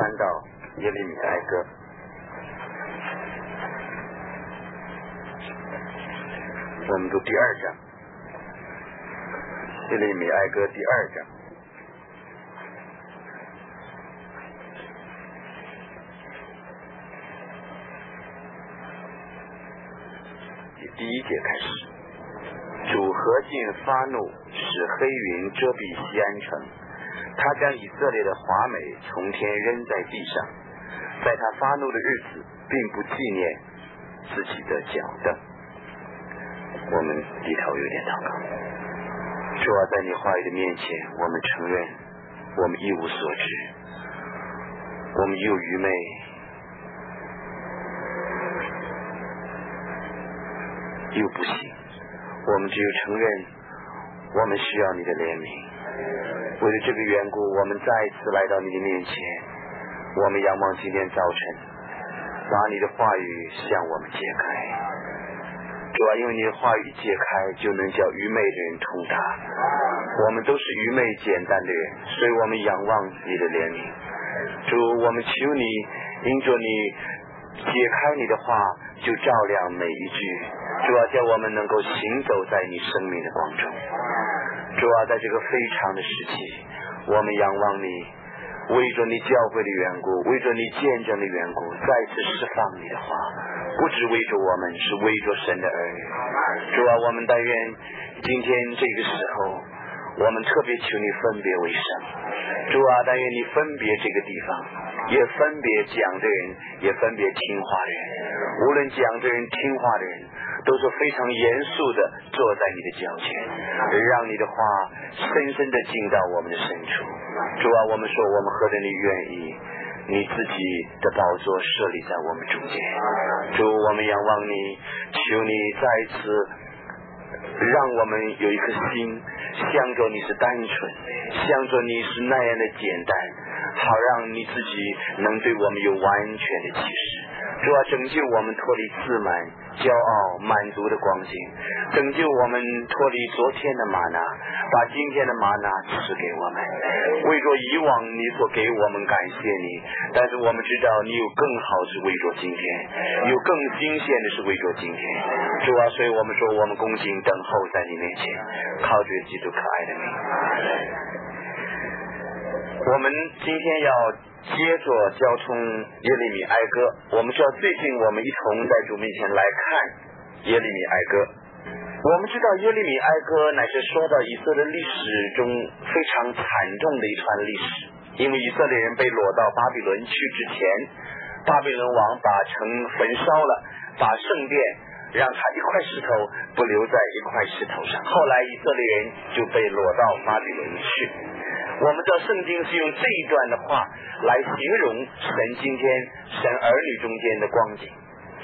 翻到耶利米哀歌，我们读第2章，耶利米哀歌第2章。第1节开始，主何竟发怒，使黑云遮蔽西安城，他将以色列的华美从天扔在地上，在他发怒的日子并不纪念自己的脚凳。我们低头有点祷告。主啊，在你话语的面前，我们承认我们一无所知，我们又愚昧，又不行，我们只有承认我们需要你的怜悯。为了这个缘故，我们再次来到你的面前，我们仰望今天早晨把你的话语向我们揭开。主啊，因为你的话语揭开，就能叫愚昧的人通达。我们都是愚昧简单的人，所以我们仰望你的怜悯。主，我们求你因着你解开你的话，就照亮每一句。主啊，叫我们能够行走在你生命的光中。主啊，在这个非常的时期，我们仰望你，为着你教会的缘故，为着你见证的缘故，再次释放你的话，不只为着我们，是为着神的儿女。主啊，我们但愿今天这个时候，我们特别求你分别为圣。主啊，但愿你分别这个地方，也分别讲的人，也分别听话的人。无论讲的人听话的人，都是非常严肃的坐在你的脚前，让你的话深深的进到我们的深处。主啊，我们说我们何等你愿意你自己的宝座设立在我们中间。主，我们仰望你，求你再次让我们有一颗心，向着你是单纯，向着你是那样的简单，好让你自己能对我们有完全的启示。主啊，拯救我们脱离自满、骄傲、满足的光景，拯救我们脱离昨天的玛拿，把今天的玛拿赐给我们。为着以往你所给我们，感谢你，但是我们知道你有更好是为着今天，有更新鲜的是为着今天。主啊，所以我们说我们恭敬等候在你面前，靠着基督可爱的名。我们今天要接着交通耶利米哀歌。我们知道最近我们一同在主面前来看耶利米哀歌。我们知道耶利米哀歌乃是说到以色列历史中非常惨重的一段历史，因为以色列人被掳到巴比伦去之前，巴比伦王把城焚烧了，把圣殿让他一块石头不留在一块石头上，后来以色列人就被掳到巴比伦去。我们知道圣经是用这一段的话来形容神今天神儿女中间的光景。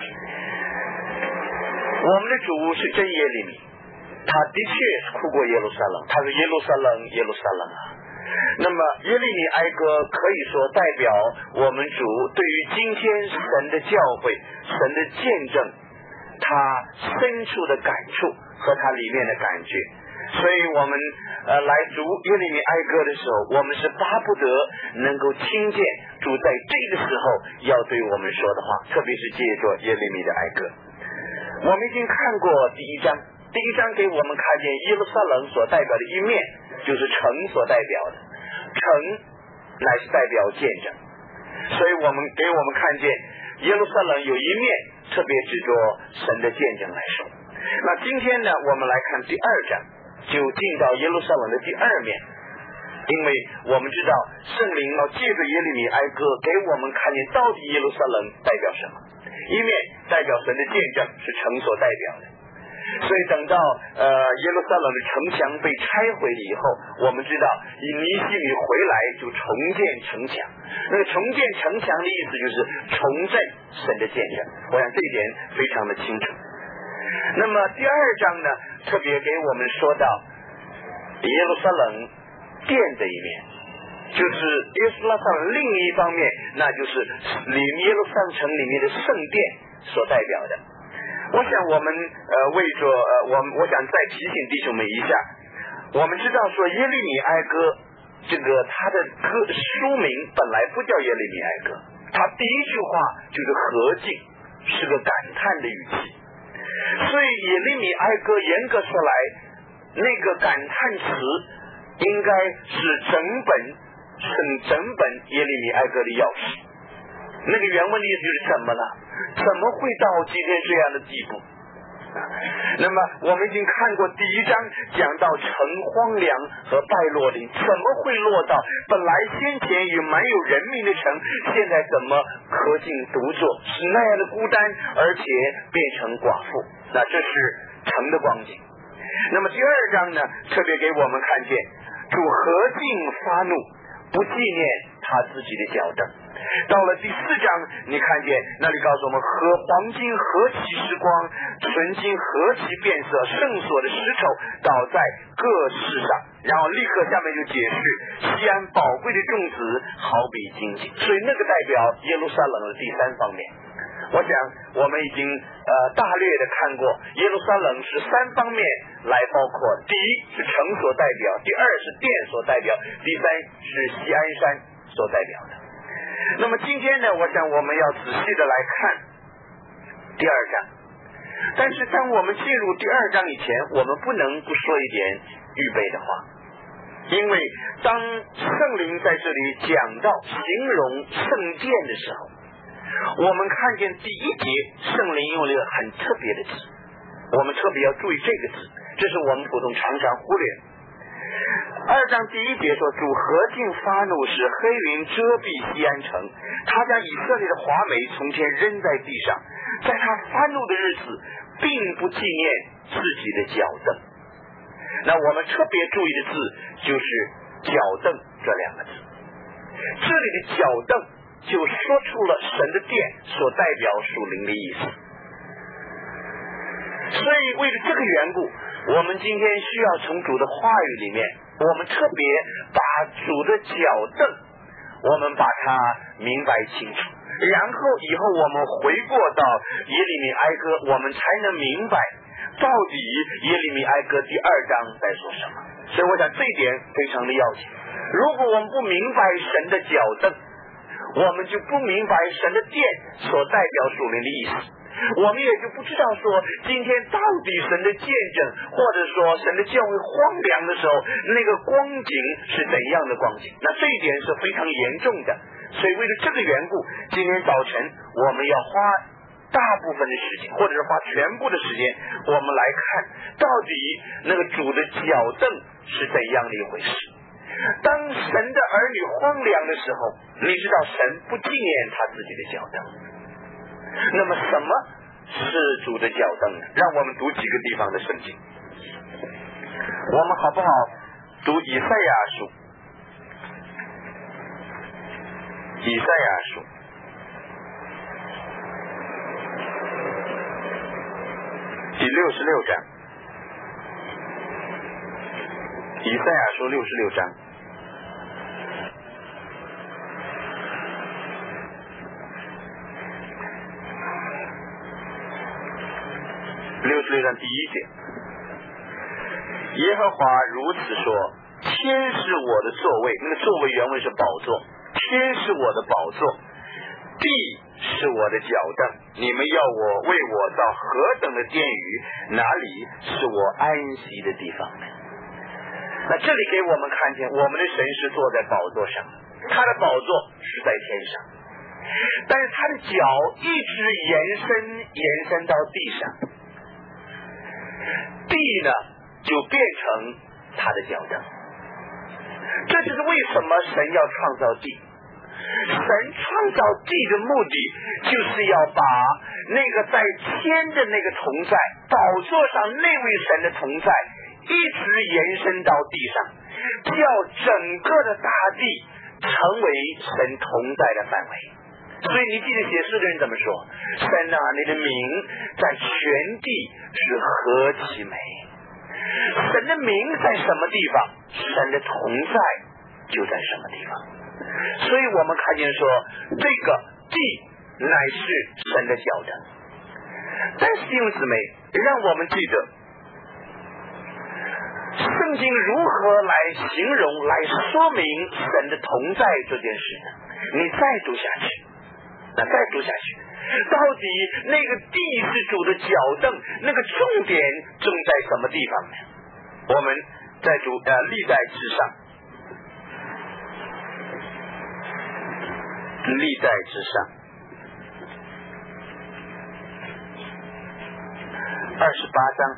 我们的主是真耶利米，他的确是哭过耶路撒冷，他说耶路撒冷耶路撒冷啊。那么耶利米哀歌可以说代表我们主对于今天神的教诲、神的见证，他深处的感触和他里面的感觉。所以我们来读耶利米哀歌的时候，我们是巴不得能够听见主在这个时候要对我们说的话，特别是借着耶利米的哀歌。我们已经看过第1章，第1章给我们看见耶路撒冷所代表的一面，就是城所代表的，城乃是代表见证，所以给我们看见耶路撒冷有一面特别指着神的见证来说。那今天呢，我们来看第2章，就进到耶路撒冷的第2面，因为我们知道圣灵要借着耶利米哀歌给我们看见到底耶路撒冷代表什么。一面代表神的见证，是城所代表的，所以等到耶路撒冷的城墙被拆毁了以后，我们知道以尼希米回来就重建城墙。那个重建城墙的意思就是重振神的见证，我想这一点非常的清楚。那么第2章呢，特别给我们说到耶路撒冷殿的一面，就是耶路撒冷另一方面，那就是耶路撒冷城里面的圣殿所代表的。我想我们为着我想再提醒弟兄们一下，我们知道说耶利米哀歌这个他的书名本来不叫耶利米哀歌，他第一句话就是何竟，是个感叹的语气。所以耶利米哀歌严格说来，那个感叹词应该是整本耶利米哀歌的钥匙。那个原文的意思就是怎么了？怎么会到今天这样的地步？那么我们已经看过第一章讲到城荒凉和败落林，怎么会落到本来先前也蛮有人民的城，现在怎么何竟独坐，是那样的孤单，而且变成寡妇？那这是城的光景。那么第二章呢，特别给我们看见主何竟发怒，不纪念他自己的脚凳。到了第4章，你看见那里告诉我们，黄金何其时光，纯金何其变色，圣所的石头倒在各市上。然后立刻下面就解释西安宝贵的种子好比金金，所以那个代表耶路撒冷的第3方面。我想我们已经大略的看过耶路撒冷是3方面来包括，第一是城所代表，第二是殿所代表，第三是锡安山所代表的。那么今天呢，我想我们要仔细的来看第2章。但是当我们进入第2章以前，我们不能不说一点预备的话，因为当圣灵在这里讲到形容圣殿的时候，我们看见第1节圣灵用了一个很特别的词，我们特别要注意这个词，这是我们普通常常忽略。2章第1节说，主何竟发怒，使黑云遮蔽锡安城，他将以色列的华美从前扔在地上，在他发怒的日子并不纪念自己的脚凳。那我们特别注意的字就是脚凳这2个字，这里的脚凳就说出了神的殿所代表属灵的意思。所以为了这个缘故，我们今天需要从主的话语里面，我们特别把主的脚凳我们把它明白清楚，然后以后我们回过到耶利米哀歌，我们才能明白到底耶利米哀歌第2章在说什么。所以我想这一点非常的要紧。如果我们不明白神的脚凳，我们就不明白神的殿所代表属灵的意思，我们也就不知道说今天到底神的见证，或者说神的教会荒凉的时候，那个光景是怎样的光景。那这一点是非常严重的。所以为了这个缘故，今天早晨我们要花大部分的时间，或者是花全部的时间，我们来看到底那个主的脚凳是怎样的一回事。当神的儿女荒凉的时候，你知道神不纪念他自己的脚凳。那么什么是主的脚凳呢？让我们读几个地方的圣经。我们好不好读以赛亚书？以赛亚书第66章，以赛亚书66章66章第1节，耶和华如此说，天是我的座位，那个座位原文是宝座，天是我的宝座，地是我的脚凳，你们要我为我造何等的殿宇，哪里是我安息的地方呢？那这里给我们看见，我们的神是坐在宝座上，他的宝座是在天上，但是他的脚一直延伸到地上，地呢就变成他的脚凳。这就是为什么神要创造地。神创造地的目的就是要把那个在天的那个同在，宝座上那位神的同在一直延伸到地上，叫整个的大地成为神同在的范围。所以你记得写诗的人怎么说？神啊，你的名在全地是何其美。神的名在什么地方，神的同在就在什么地方。所以我们看见说，这个地乃是神的脚凳。但是弟兄姊妹，让我们记得圣经如何来形容来说明神的同在这件事呢？你再读下去，到底那个地是主的脚凳，那个重点正在什么地方呢？我们在读历代之上28章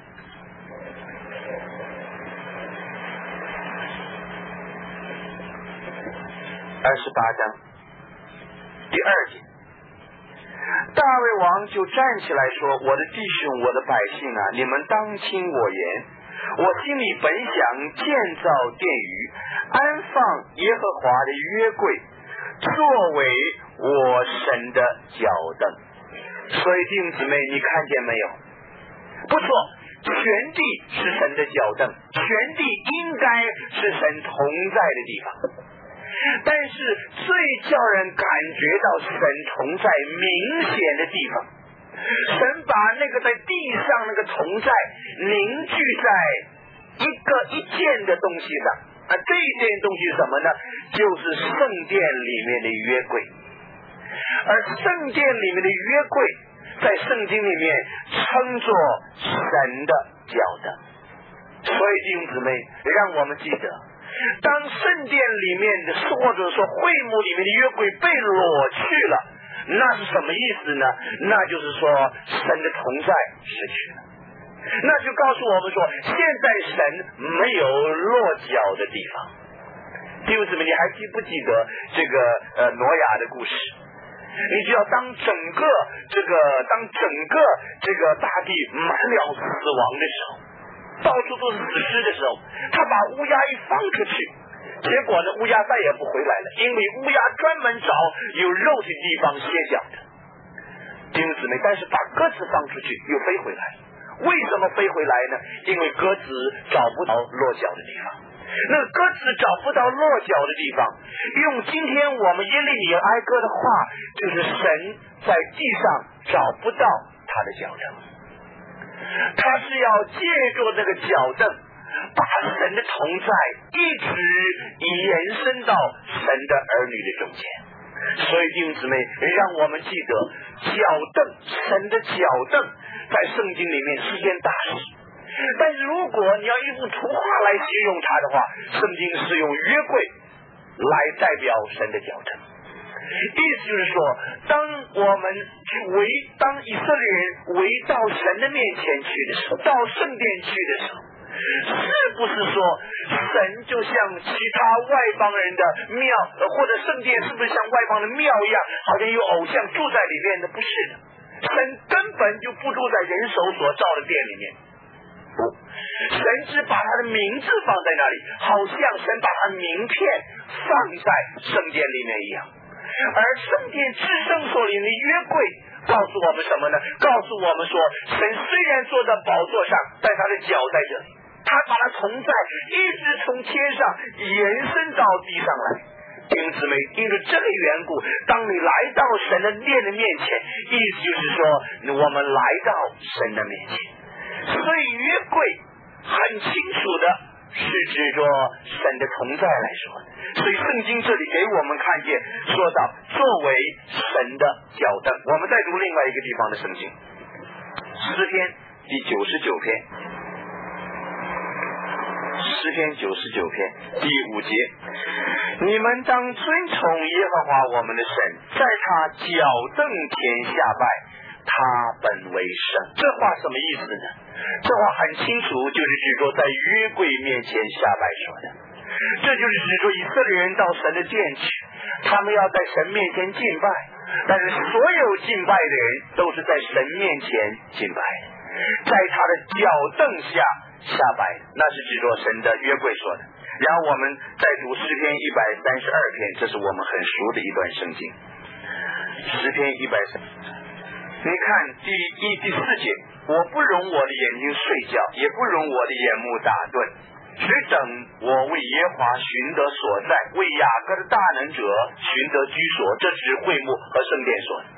第2节，大卫王就站起来说：我的弟兄，我的百姓啊，你们当听我言。我心里本想建造殿宇，安放耶和华的约柜，作为我神的脚凳。所以弟兄姊妹，你看见没有？不错，全地是神的脚凳，全地应该是神同在的地方。但是最叫人感觉到神同在明显的地方，神把那个在地上那个同在凝聚在一件的东西上，这一件东西是什么呢？就是圣殿里面的约柜。而圣殿里面的约柜在圣经里面称作神的脚凳。所以弟兄姊妹，让我们记得，当圣殿里面的或者说会幕里面的约柜被裸去了，那是什么意思呢？那就是说神的同在失去了。那就告诉我们说，现在神没有落脚的地方。弟兄姊妹，你还记不记得这个挪亚的故事？你知道当整个这个大地满了死亡的时候，到处都是死尸的时候，他把乌鸦一放出去，结果呢，乌鸦再也不回来了，因为乌鸦专门找有肉的地方歇脚的。弟兄姊妹，但是把鸽子放出去又飞回来，为什么飞回来呢？因为鸽子找不到落脚的地方。那鸽子找不到落脚的地方，用今天我们耶利米哀歌的话，就是神在地上找不到他的脚凳。他是要借助这个脚凳，把神的同在一直延伸到神的儿女的中间。所以弟兄姊妹，让我们记得脚凳，神的脚凳在圣经里面是件大事。但是如果你要一幅图画来形容它的话，圣经是用约柜来代表神的脚凳。意思就是说，当以色列人围到神的面前去的时候，到圣殿去的时候，是不是说神就像其他外邦人的庙或者圣殿是不是像外邦的庙一样，好像有偶像住在里面的？不是的，神根本就不住在人手所造的殿里面。神只把他的名字放在那里，好像神把他名片放在圣殿里面一样。而圣殿至圣所里的约柜告诉我们什么呢？告诉我们说，神虽然坐在宝座上，但他的脚在这里，他把他同在一直从天上延伸到地上来。弟兄姊妹，因为这个缘故，当你来到神的殿的面前，意思就是说我们来到神的面前。所以约柜很清楚的是指着神的同在来说的。所以圣经这里给我们看见，说到作为神的脚凳。我们再读另外一个地方的圣经，诗篇第99篇，诗篇99篇第5节，你们当尊崇耶和华我们的神，在他脚凳前下拜，他本为圣。这话什么意思呢？这话很清楚，就是指着在约柜面前下拜说的。这就是指着以色列人到神的殿去，他们要在神面前敬拜，但是所有敬拜的人都是在神面前敬拜的，在他的脚凳下下拜，那是指着神的约柜说的。然后我们再读诗篇132篇，这是我们很熟的一段圣经。诗篇132，你看第1、第4节，我不容我的眼睛睡觉，也不容我的眼目打盹，只等我为耶和华寻得所在，为雅各的大能者寻得居所。这是会幕和圣殿所的。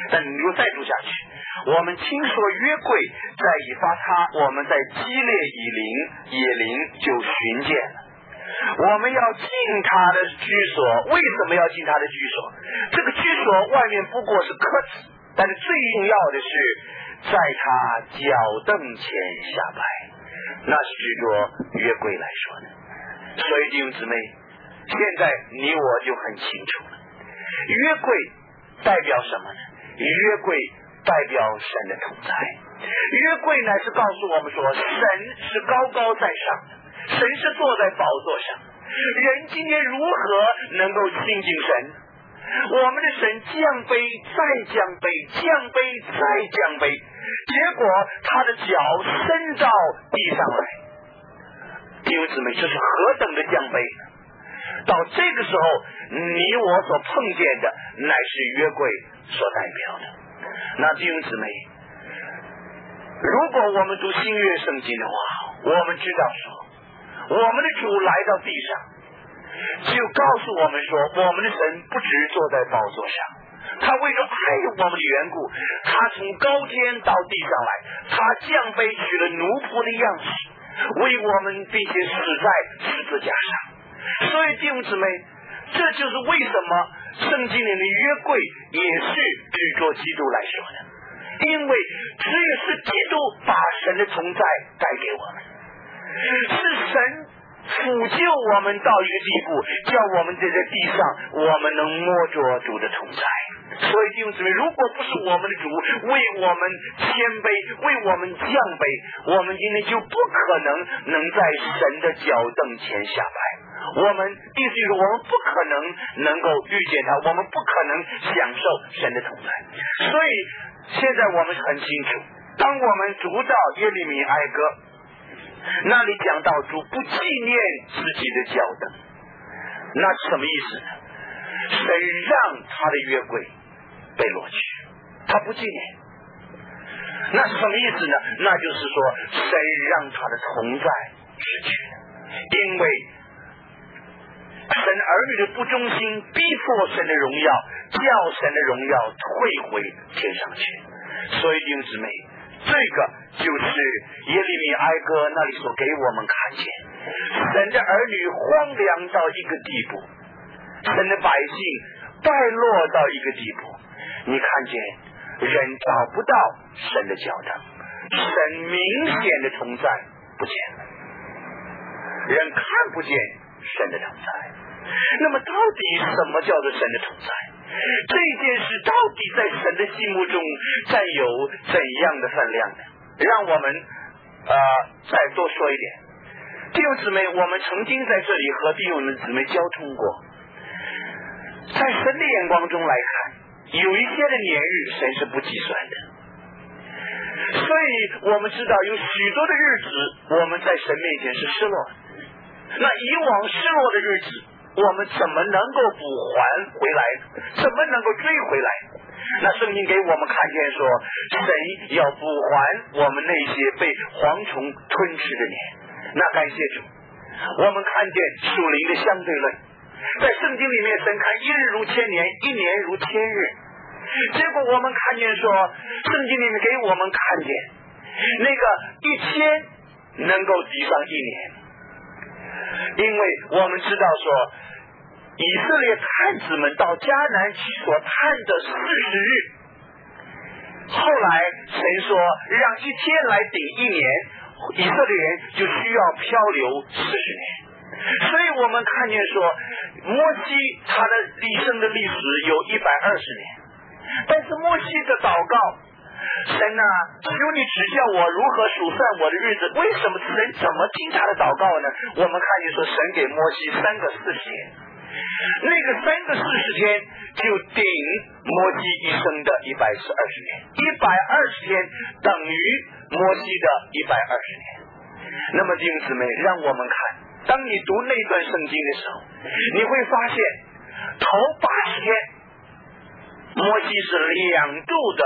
但你又再读下去，我们听说约柜在以法他，我们在基列以琳就寻见了。我们要进他的居所，为什么要进他的居所？这个居所外面不过是鸽子，但是最重要的是在他脚凳前下拜，那是指着约柜来说的。所以弟兄姊妹，现在你我就很清楚了，约柜代表什么呢？约柜代表神的同在。约柜乃是告诉我们说，神是高高在上的，神是坐在宝座上。人今天如何能够亲近神？我们的神降杯再降杯，降杯再降杯，结果他的脚伸到地上来。弟兄姊妹，这是何等的降杯！到这个时候，你我所碰见的乃是约柜所代表的。那弟兄姊妹，如果我们读新约圣经的话，我们知道说，我们的主来到地上，就告诉我们说，我们的神不只坐在宝座上，他为了爱我们的缘故，他从高天到地上来，他降杯取了奴仆的样式，为我们并且死在十字架上。所以弟兄姊妹，这就是为什么圣经里的约柜也是指着基督来说的，因为只有是基督把神的同在带给我们，是神辅救我们到一个地步，叫我们在这地上我们能摸着主的同在。所以弟兄姊妹，如果不是我们的主为我们谦卑，为我们降卑，我们今天就不可能在神的脚凳前下拜。我们意思是我们不可能够遇见他，我们不可能享受神的同在。所以现在我们很清楚，当我们读到耶利米哀歌，那里讲到主不纪念自己的脚凳，那什么意思呢？神让他的约柜被夺取，他不纪念，那是什么意思呢？那就是说神让他的同在失去了，因为神儿女的不忠心逼迫神的荣耀，叫神的荣耀退回天上去。所以弟兄姊妹，这个就是耶利米哀歌那里所给我们看见，神的儿女荒凉到一个地步，神的百姓败落到一个地步，你看见人找不到神的脚凳，神明显的同在不见了，人看不见神的同在。那么到底什么叫做神的同在？这件事到底在神的心目中占有怎样的分量呢？让我们再多说一点。弟兄姊妹，我们曾经在这里和弟兄姊妹交通过，在神的眼光中来看，有一些的年日神是不计算的，所以我们知道有许多的日子我们在神面前是失落的。那以往失落的日子，我们怎么能够补还回来？怎么能够追回来？那圣经给我们看见说，神要补还我们那些被蝗虫吞吃的年。那感谢主，我们看见属灵的相对论，在圣经里面神看一日如千年，一年如千日。结果我们看见说，圣经里面给我们看见那个1000能够抵上一年，因为我们知道说以色列探子们到迦南去所探的40日，后来神说让1天来顶一年，以色列人就需要漂流40年。所以我们看见说摩西他的一生的历史有120年，但是摩西的祷告，神啊，求你指教我如何数算我的日子。为什么神怎么听他的祷告呢？我们看见说神给摩西3个40天，那个3个40天就顶摩西一生的120年，120天等于摩西的120年。那么弟兄姊妹，让我们看，当你读那段圣经的时候，你会发现头80天摩西是2度的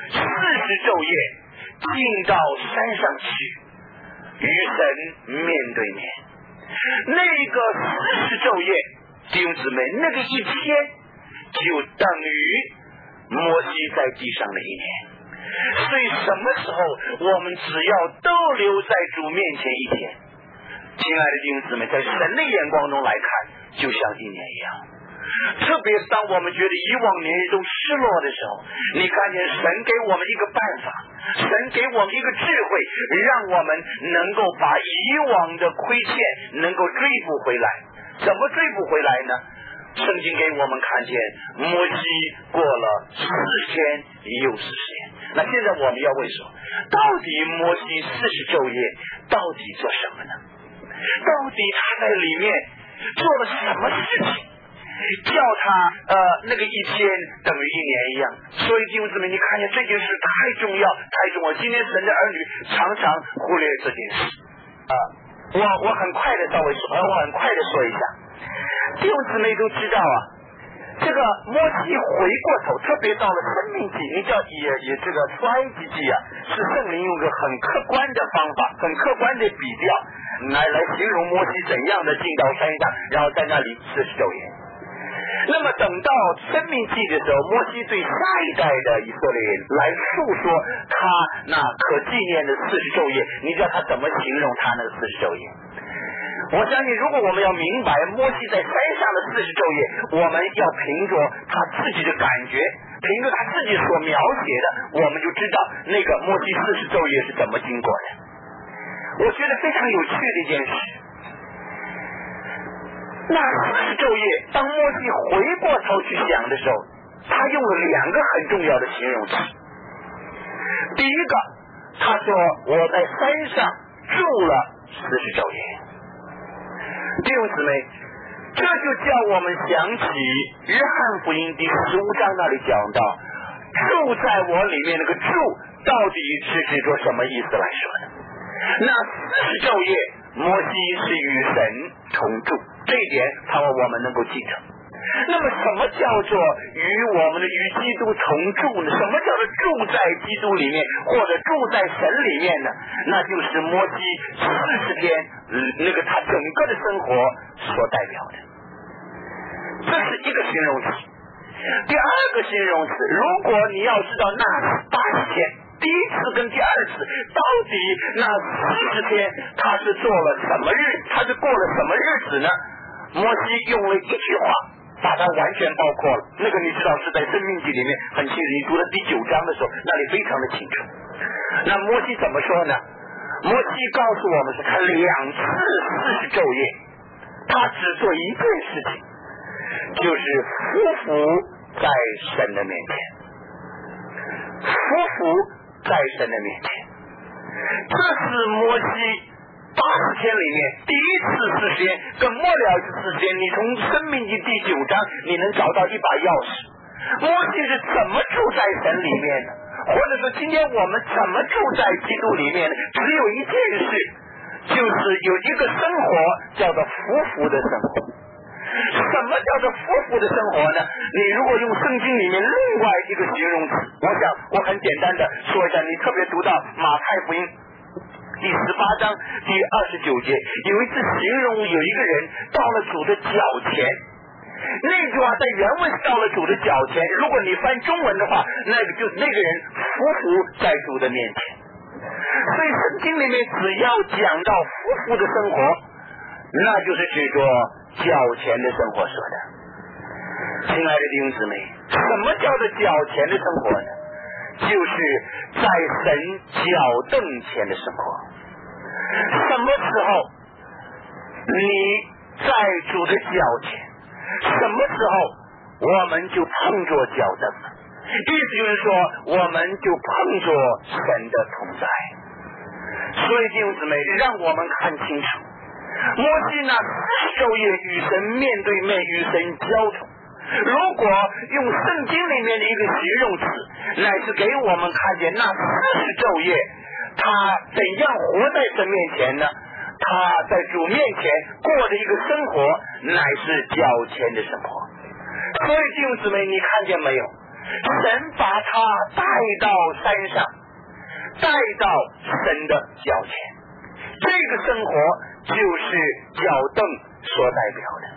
40昼夜进到山上去与神面对面。那个40昼夜，弟兄姊妹，那个1天就等于摩西在地上的一年。所以什么时候我们只要逗留在主面前一天，亲爱的弟兄姊妹，在神的眼光中来看，就像一年一样。特别是当我们觉得以往年日都失落的时候，你看见神给我们一个办法，神给我们一个智慧，让我们能够把以往的亏欠能够追补回来。怎么追补回来呢？圣经给我们看见摩西过了40天又40天。那现在我们要问说，到底摩西40昼夜到底做什么呢？到底他在里面做了什么事情，叫他那个一天等于一年一样？所以弟兄姊妹，你看见这件事太重要太重要。今天神的儿女常常忽略这件事我很快的稍微说，我很快的说一下。弟兄姊妹都知道这个摩西回过头，特别到了生命记，你叫也这个出埃及记是圣灵用个很客观的方法，很客观的比较来形容摩西怎样的进到山上，然后在那里40昼夜。那么等到生命记的时候，摩西对下一代的以色列人来述说他那可纪念的40昼夜，你知道他怎么形容他那个40昼夜？我相信如果我们要明白摩西在山上的40昼夜，我们要凭着他自己的感觉，凭着他自己所描写的，我们就知道那个摩西40昼夜是怎么经过的。我觉得非常有趣的一件事，那40昼夜当摩西回过头去想的时候，他用了2个很重要的形容词。第一个，他说我在山上住了40昼夜。弟兄姊妹，这就叫我们想起约翰福音第15章那里讲到，住在我里面那个住到底是指着什么意思来说的？那40昼夜摩西是与神同住，这一点盼望我们能够记得。那么什么叫做与基督同住呢？什么叫做住在基督里面或者住在神里面呢？那就是摩西40天那个他整个的生活所代表的。这是一个形容词。第二个形容词，如果你要知道那80天第一次跟第二次到底那40天他是做了什么日，他是过了什么日子呢？摩西用了一句话把它完全包括了。那个你知道是在生命记里面很清楚，你读了第9章的时候那里非常的清楚。那摩西怎么说呢？摩西告诉我们是他2次40昼夜，他只做一件事情，就是匍匐在神的面前，匍匐在神的面前。这是摩西80天里面第一次40天跟末了40天，你从生命记第9章你能找到一把钥匙。摩西是怎么住在神里面的，或者说今天我们怎么住在基督里面呢？只有一件事，就是有一个生活叫做匍匐的生活。什么叫做匍匐的生活呢？你如果用圣经里面另外一个形容词，我想我很简单的说一下，你特别读到马太福音第18章第29节，有一次形容有一个人到了主的脚前，那句话在原文是到了主的脚前，如果你翻中文的话，那个就是那个人匍匐在主的面前。所以圣经里面只要讲到匍匐的生活，那就是指着脚前的生活说的。亲爱的弟兄姊妹，什么叫做脚前的生活呢？就是在神脚凳前的生活。什么时候你在主的脚前，什么时候我们就碰着脚凳了？意思就是说我们就碰着神的同在。所以弟兄姊妹，让我们看清楚，摩西那40昼夜与神面对面，与神交通。如果用圣经里面的一个形容词，乃是给我们看见那40昼夜他怎样活在神面前呢？他在主面前过的一个生活，乃是脚前的生活。所以弟兄姊妹，你看见没有？神把他带到山上，带到神的脚前，这个生活就是脚凳所代表的。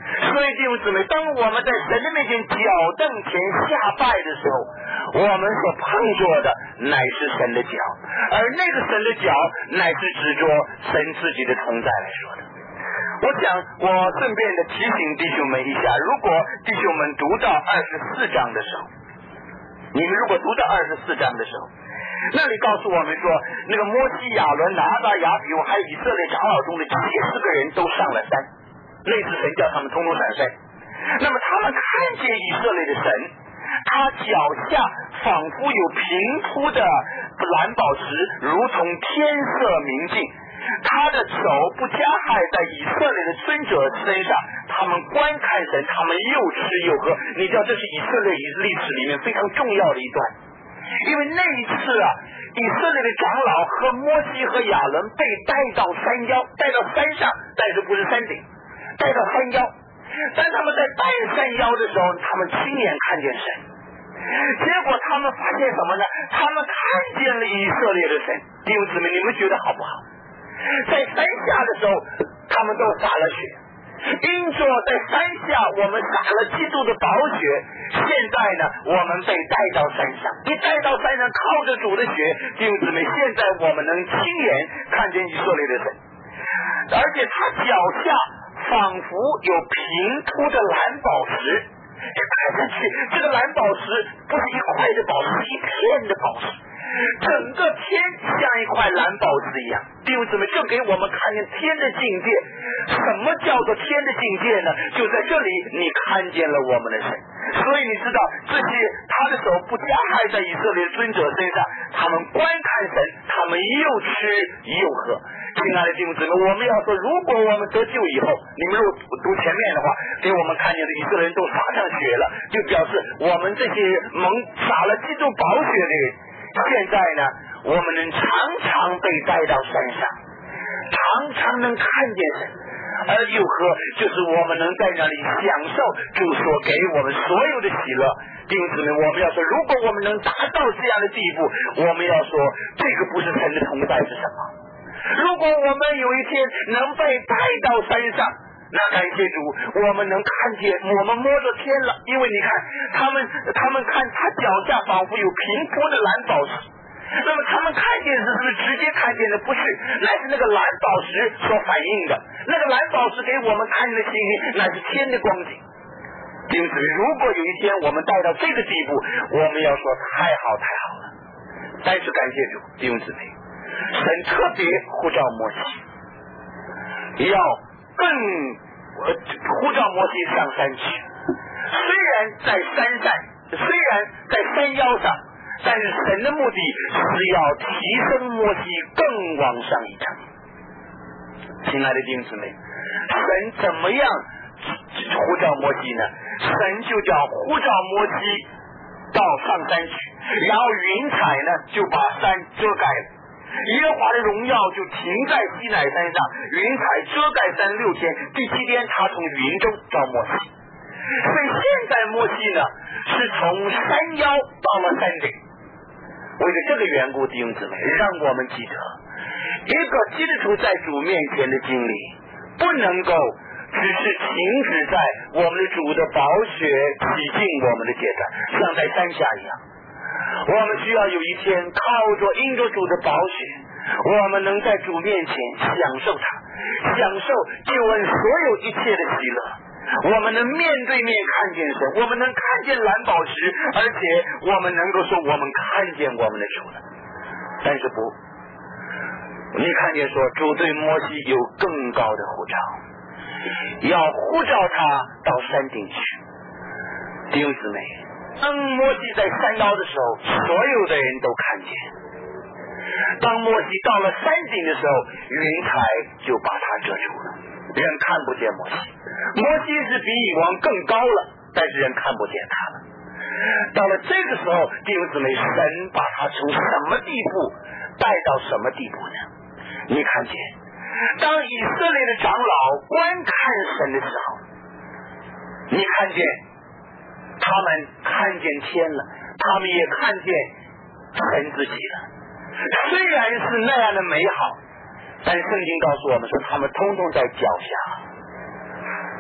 所以弟兄姊妹，当我们在神的面前脚凳前下拜的时候，我们所碰着的乃是神的脚，而那个神的脚乃是指着神自己的同在来说的。我想我顺便的提醒弟兄们一下，如果弟兄们读到24章的时候，你们如果读到24章的时候，那里告诉我们说，那个摩西、亚伦、拿达、亚比乌还有以色列长老中的70个人都上了山，类似神叫他们通通上山。那么他们看见以色列的神，他脚下仿佛有平铺的蓝宝石，如同天色明净，他的手不加害在以色列的尊者身上，他们观看神，他们又吃又喝。你知道这是以色列历史里面非常重要的一段，因为那一次啊，以色列的长老和摩西和亚伦被带到山腰，带到山上，但是不是山顶，带到山腰。当他们在带山腰的时候，他们亲眼看见神，结果他们发现什么呢？他们看见了以色列的神。弟兄姊妹，你们觉得好不好？在山下的时候，他们都洒了血，因着在山下我们洒了基督的宝血，现在呢我们被带到山上，一带到山上，靠着主的血，弟兄姊妹，现在我们能亲眼看见以色列的神，而且他脚下仿佛有平铺的蓝宝石，看上去这个蓝宝石不是一块的宝石，是一片的宝石，整个天像一块蓝宝石一样。弟兄姊妹，这给我们看见天的境界。什么叫做天的境界呢？就在这里你看见了我们的神。所以你知道这些他的手不加害在以色列尊者身上，他们观看神，他们又吃又喝。亲爱的弟兄姊妹，我们要说，如果我们得救以后，你们如果读前面的话，给我们看见的以色列人都洒上血了，就表示我们这些洒了基督宝血的人，现在呢我们能常常被带到山上，常常能看见神，而又和就是我们能在那里享受主所给我们所有的喜乐。弟兄姊妹，我们要说，如果我们能达到这样的地步，我们要说这个不是神的同在是什么？如果我们有一天能被带到山上，那感谢主，我们能看见，我们摸着天了。因为你看他们看他脚下仿佛有平铺的蓝宝石，那么他们看见是不是直接看见的？不是，乃是那个蓝宝石所反映的。那个蓝宝石给我们看见的情形，乃是天的光景。因此如果有一天我们带到这个地步，我们要说太好太好了。但是感谢主，弟兄姊妹，神特别呼召摩西，要更呼召摩西上山去。虽然在山上，虽然在山腰上，但是神的目的是要提升摩西更往上一层。亲爱的弟兄姊妹，神怎么样呼召摩西呢？神就叫呼召摩西到上山去，然后云彩呢就把山遮盖了，耶和华的荣耀就停在西乃山上，云彩遮盖山6天，第7天他从云中召摩西。所以现在摩西呢是从山腰到了山顶。为了这个缘故，弟兄姊妹，让我们记得，一个基督徒在主面前的经历不能够只是停止在我们的主的宝血洗净我们的阶段，像在山下一样。我们需要有一天靠着因着主的宝血，我们能在主面前享受它，享受救恩所有一切的喜乐。我们能面对面看见神，我们能看见蓝宝石，而且我们能够说我们看见我们的主了。但是不，你看见说主对摩西有更高的呼召，要呼召他到山顶去。弟兄姊妹，当摩西在山腰的时候，所有的人都看见；当摩西到了山顶的时候，云彩就把他遮住了，人看不见摩西。摩西是比以往更高了，但是人看不见他了。到了这个时候，弟兄姊妹，神把他从什么地步带到什么地步呢？你看见当以色列的长老观看神的时候，你看见他们看见天了，他们也看见神自己了。虽然是那样的美好，但圣经告诉我们说他们通通在脚下。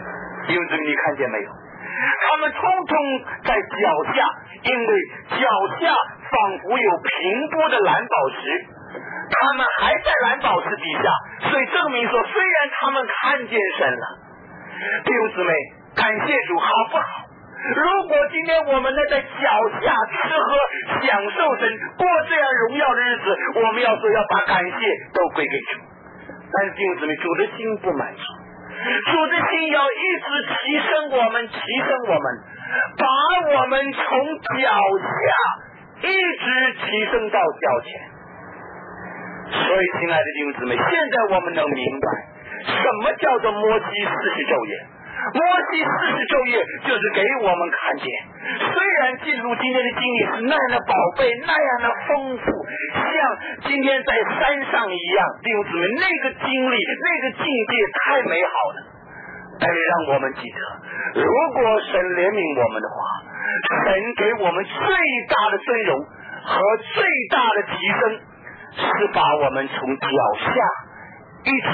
弟兄姊妹，你看见没有？他们通通在脚下，因为脚下仿佛有平波的蓝宝石，他们还在蓝宝石底下，所以证明说，虽然他们看见神了，弟兄姊妹，感谢主，好不好？如果今天我们能在脚下吃喝享受神，过这样荣耀的日子，我们要说要把感谢都归给主。但是弟兄姊妹，主的心不满足，主的心要一直提升我们，把我们从脚下一直提升到脚前。所以亲爱的弟兄姊妹，现在我们能明白什么叫做摩西40昼夜。摩西40昼夜就是给我们看见，虽然进入今天的经历是那样的宝贝，那样的丰富，像今天在山上一样，弟兄姊妹，那个经历，那个境界太美好了。但是让我们记得，如果神怜悯我们的话，神给我们最大的尊荣和最大的提升，是把我们从脚下一直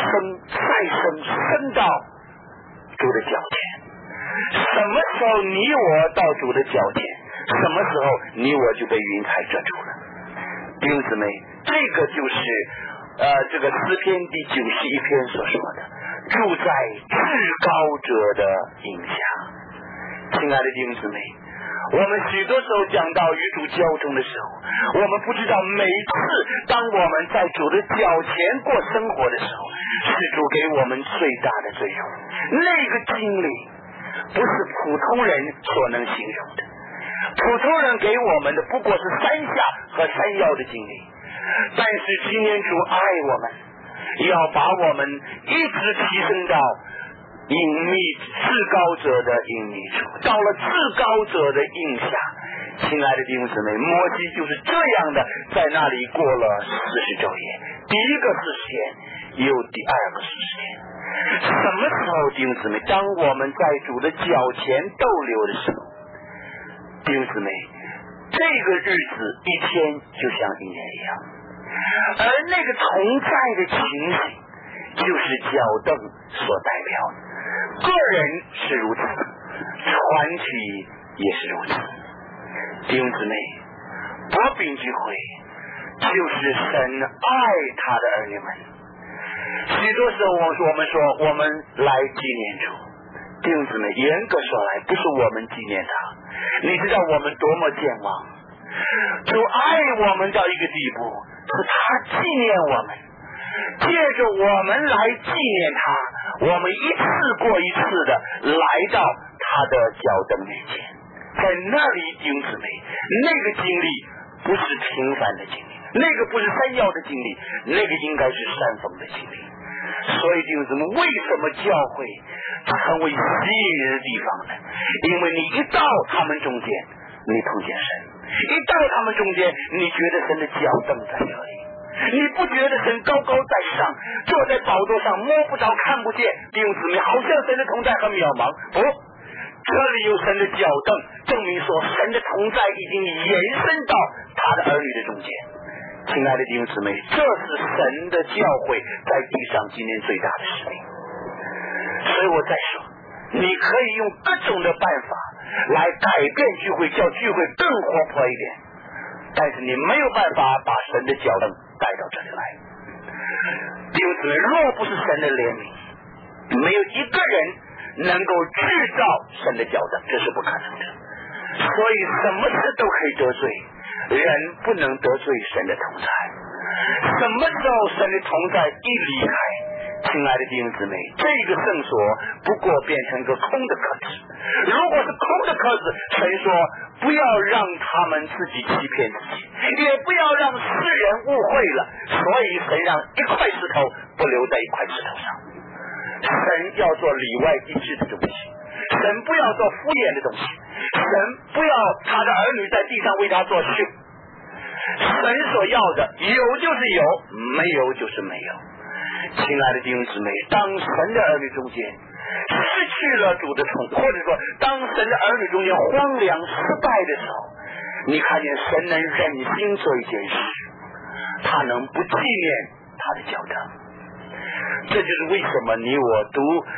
升到主的脚前。什么时候你我到主的脚前，什么时候你我就被云彩遮住了。弟兄姊妹，这个就是这个诗篇第91篇所说的，住在至高者的荫下。亲爱的弟兄姊妹，我们许多时候讲到与主交通的时候，我们不知道每一次当我们在主的脚前过生活的时候，是主给我们最大的尊荣。那个经历不是普通人所能形容的，普通人给我们的不过是山下和山腰的经历，但是今天主爱我们，要把我们一直提升到隐秘至高者的隐秘处，到了至高者的荫下。亲爱的弟兄姊妹，摩西就是这样的在那里过了40昼夜，第一个40天，又第二个40天。什么时候，弟兄姊妹，当我们在主的脚前逗留的时候，弟兄姊妹，这个日子一天就像一年一样，而那个同在的情形就是脚凳所代表的，个人是如此，团体也是如此。弟兄姊妹，国宾聚会就是神爱他的儿女们。许多时候我们说我们来纪念主，弟兄姊妹，严格说来不是我们纪念他，你知道我们多么健忘，主爱我们到一个地步，是他纪念我们，借着我们来纪念他，我们一次过一次的来到他的脚凳面前。在那里，弟兄姊妹，那个经历不是平凡的经历，那个不是山腰的经历，那个应该是山峰的经历。所以弟兄姊妹，为什么教会成为吸引人的地方呢？因为你一到他们中间，你碰见神；一到他们中间，你觉得神的脚凳在这里，你不觉得神高高在上，坐在宝座上，摸不着看不见。弟兄姊妹，好像神的同在很渺茫，不，这里有神的脚凳，证明说神的同在已经延伸到他的儿女的中间。亲爱的弟兄姊妹，这是神的教会在地上今天最大的使命。所以我再说，你可以用各种的办法来改变聚会，叫聚会更活泼一点，但是你没有办法把神的脚凳带到这里来。弟兄姊妹，若不是神的怜悯，没有一个人能够制造神的脚凳，这是不可能的。所以什么事都可以得罪，人不能得罪神的同在。什么时候神的同在一离开，亲爱的弟兄姊妹，这个圣所不过变成个空的壳子。如果是空的壳子，神说不要让他们自己欺骗自己，也不要让世人误会了，所以神让一块石头不留在一块石头上。神要做里外一致的东西，神不要做敷衍的东西，神不要他的儿女在地上为他做秀。神所要的有就是有，没有就是没有。亲爱的弟兄姊妹，当神的儿女中间失去了主的宠，或者说当神的儿女中间荒凉失败的时候，你看见神能忍心做一件事，他能不纪念他的脚凳。这就是为什么你我读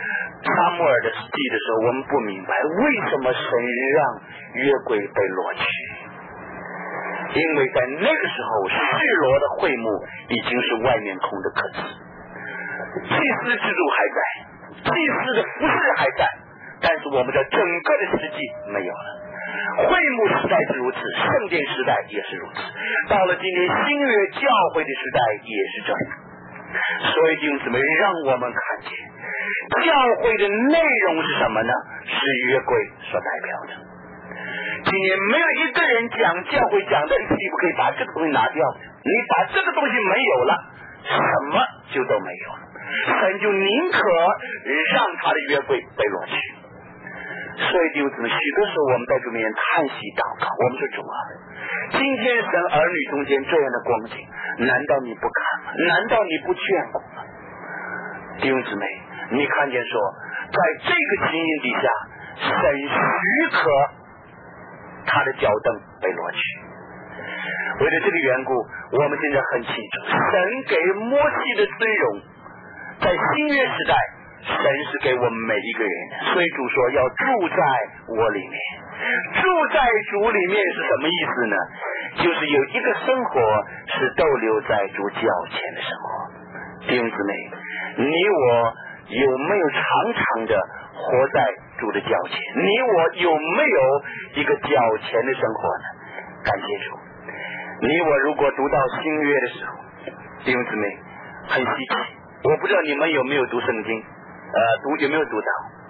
撒母耳的记的时候，我们不明白为什么神让约柜被夺取，因为在那个时候示罗的会幕已经是外面空的壳子，祭司制度还在，祭司的服饰还在，但是我们的整个的实际没有了。会幕时代是如此，圣殿时代也是如此，到了今天新约教会的时代也是这样。所以弟兄姊妹，让我们看见教会的内容是什么呢？是约柜所代表的。今年没有一个人讲教会讲的，你不可以把这个东西拿掉，你把这个东西没有了，什么就都没有了。神就宁可让他的约柜被夺取。所以弟兄姊妹，许多时候我们在主面前叹息祷告，我们说主啊，今天神儿女中间这样的光景，难道你不看吗？难道你不眷顾吗？弟兄姊妹，你看见说在这个情形底下，神许可他的脚凳被夺取。为了这个缘故，我们现在很清楚，神给摩西的尊荣在新约时代，神是给我们每一个人的，所以主说要住在我里面。住在主里面是什么意思呢？就是有一个生活是逗留在主脚前的生活。弟兄姊妹，你我有没有常常的活在主的脚前？你我有没有一个脚前的生活呢？感谢主。你我如果读到新约的时候，弟兄姊妹很稀奇，我不知道你们有没有读圣经，有没有读到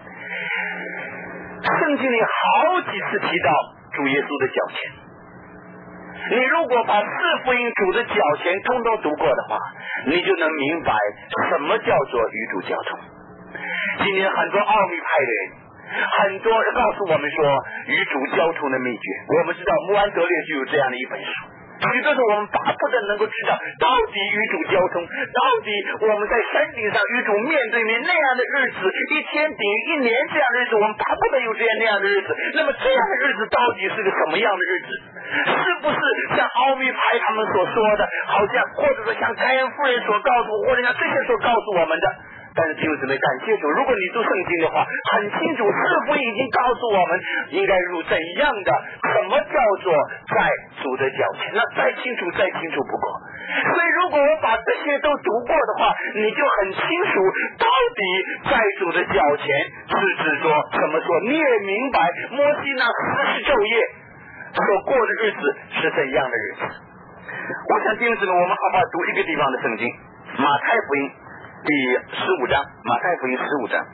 圣经里好几次提到主耶稣的脚前。你如果把四福音主的脚前通通读过的话，你就能明白什么叫做与主交通。今天很多奥秘派的人，很多人告诉我们说与主交通的秘诀，我们知道穆安德烈就有这样的一本书。许多时候我们巴不得能够知道到底与主交通，到底我们在山顶上与主面对面那样的日子，一天顶一年这样的日子，我们巴不得有这样那样的日子。那么这样的日子到底是个什么样的日子？是不是像奥秘派他们所说的，好像或者说像盖恩夫人所告诉，或者像这些所告诉我们的？但是弟兄姊妹，感谢主，如果你读圣经的话，很清楚，四福音已经告诉我们应该如怎样的，什么叫做在主的脚前，那再清楚不过。所以如果我把这些都读过的话，你就很清楚到底在主的脚前是指说怎么说，你也明白摩西那40昼夜所过的日子是怎样的日子。我想弟兄姊妹，我们好不好读一个地方的圣经，马太福音第15章，马太福音15章，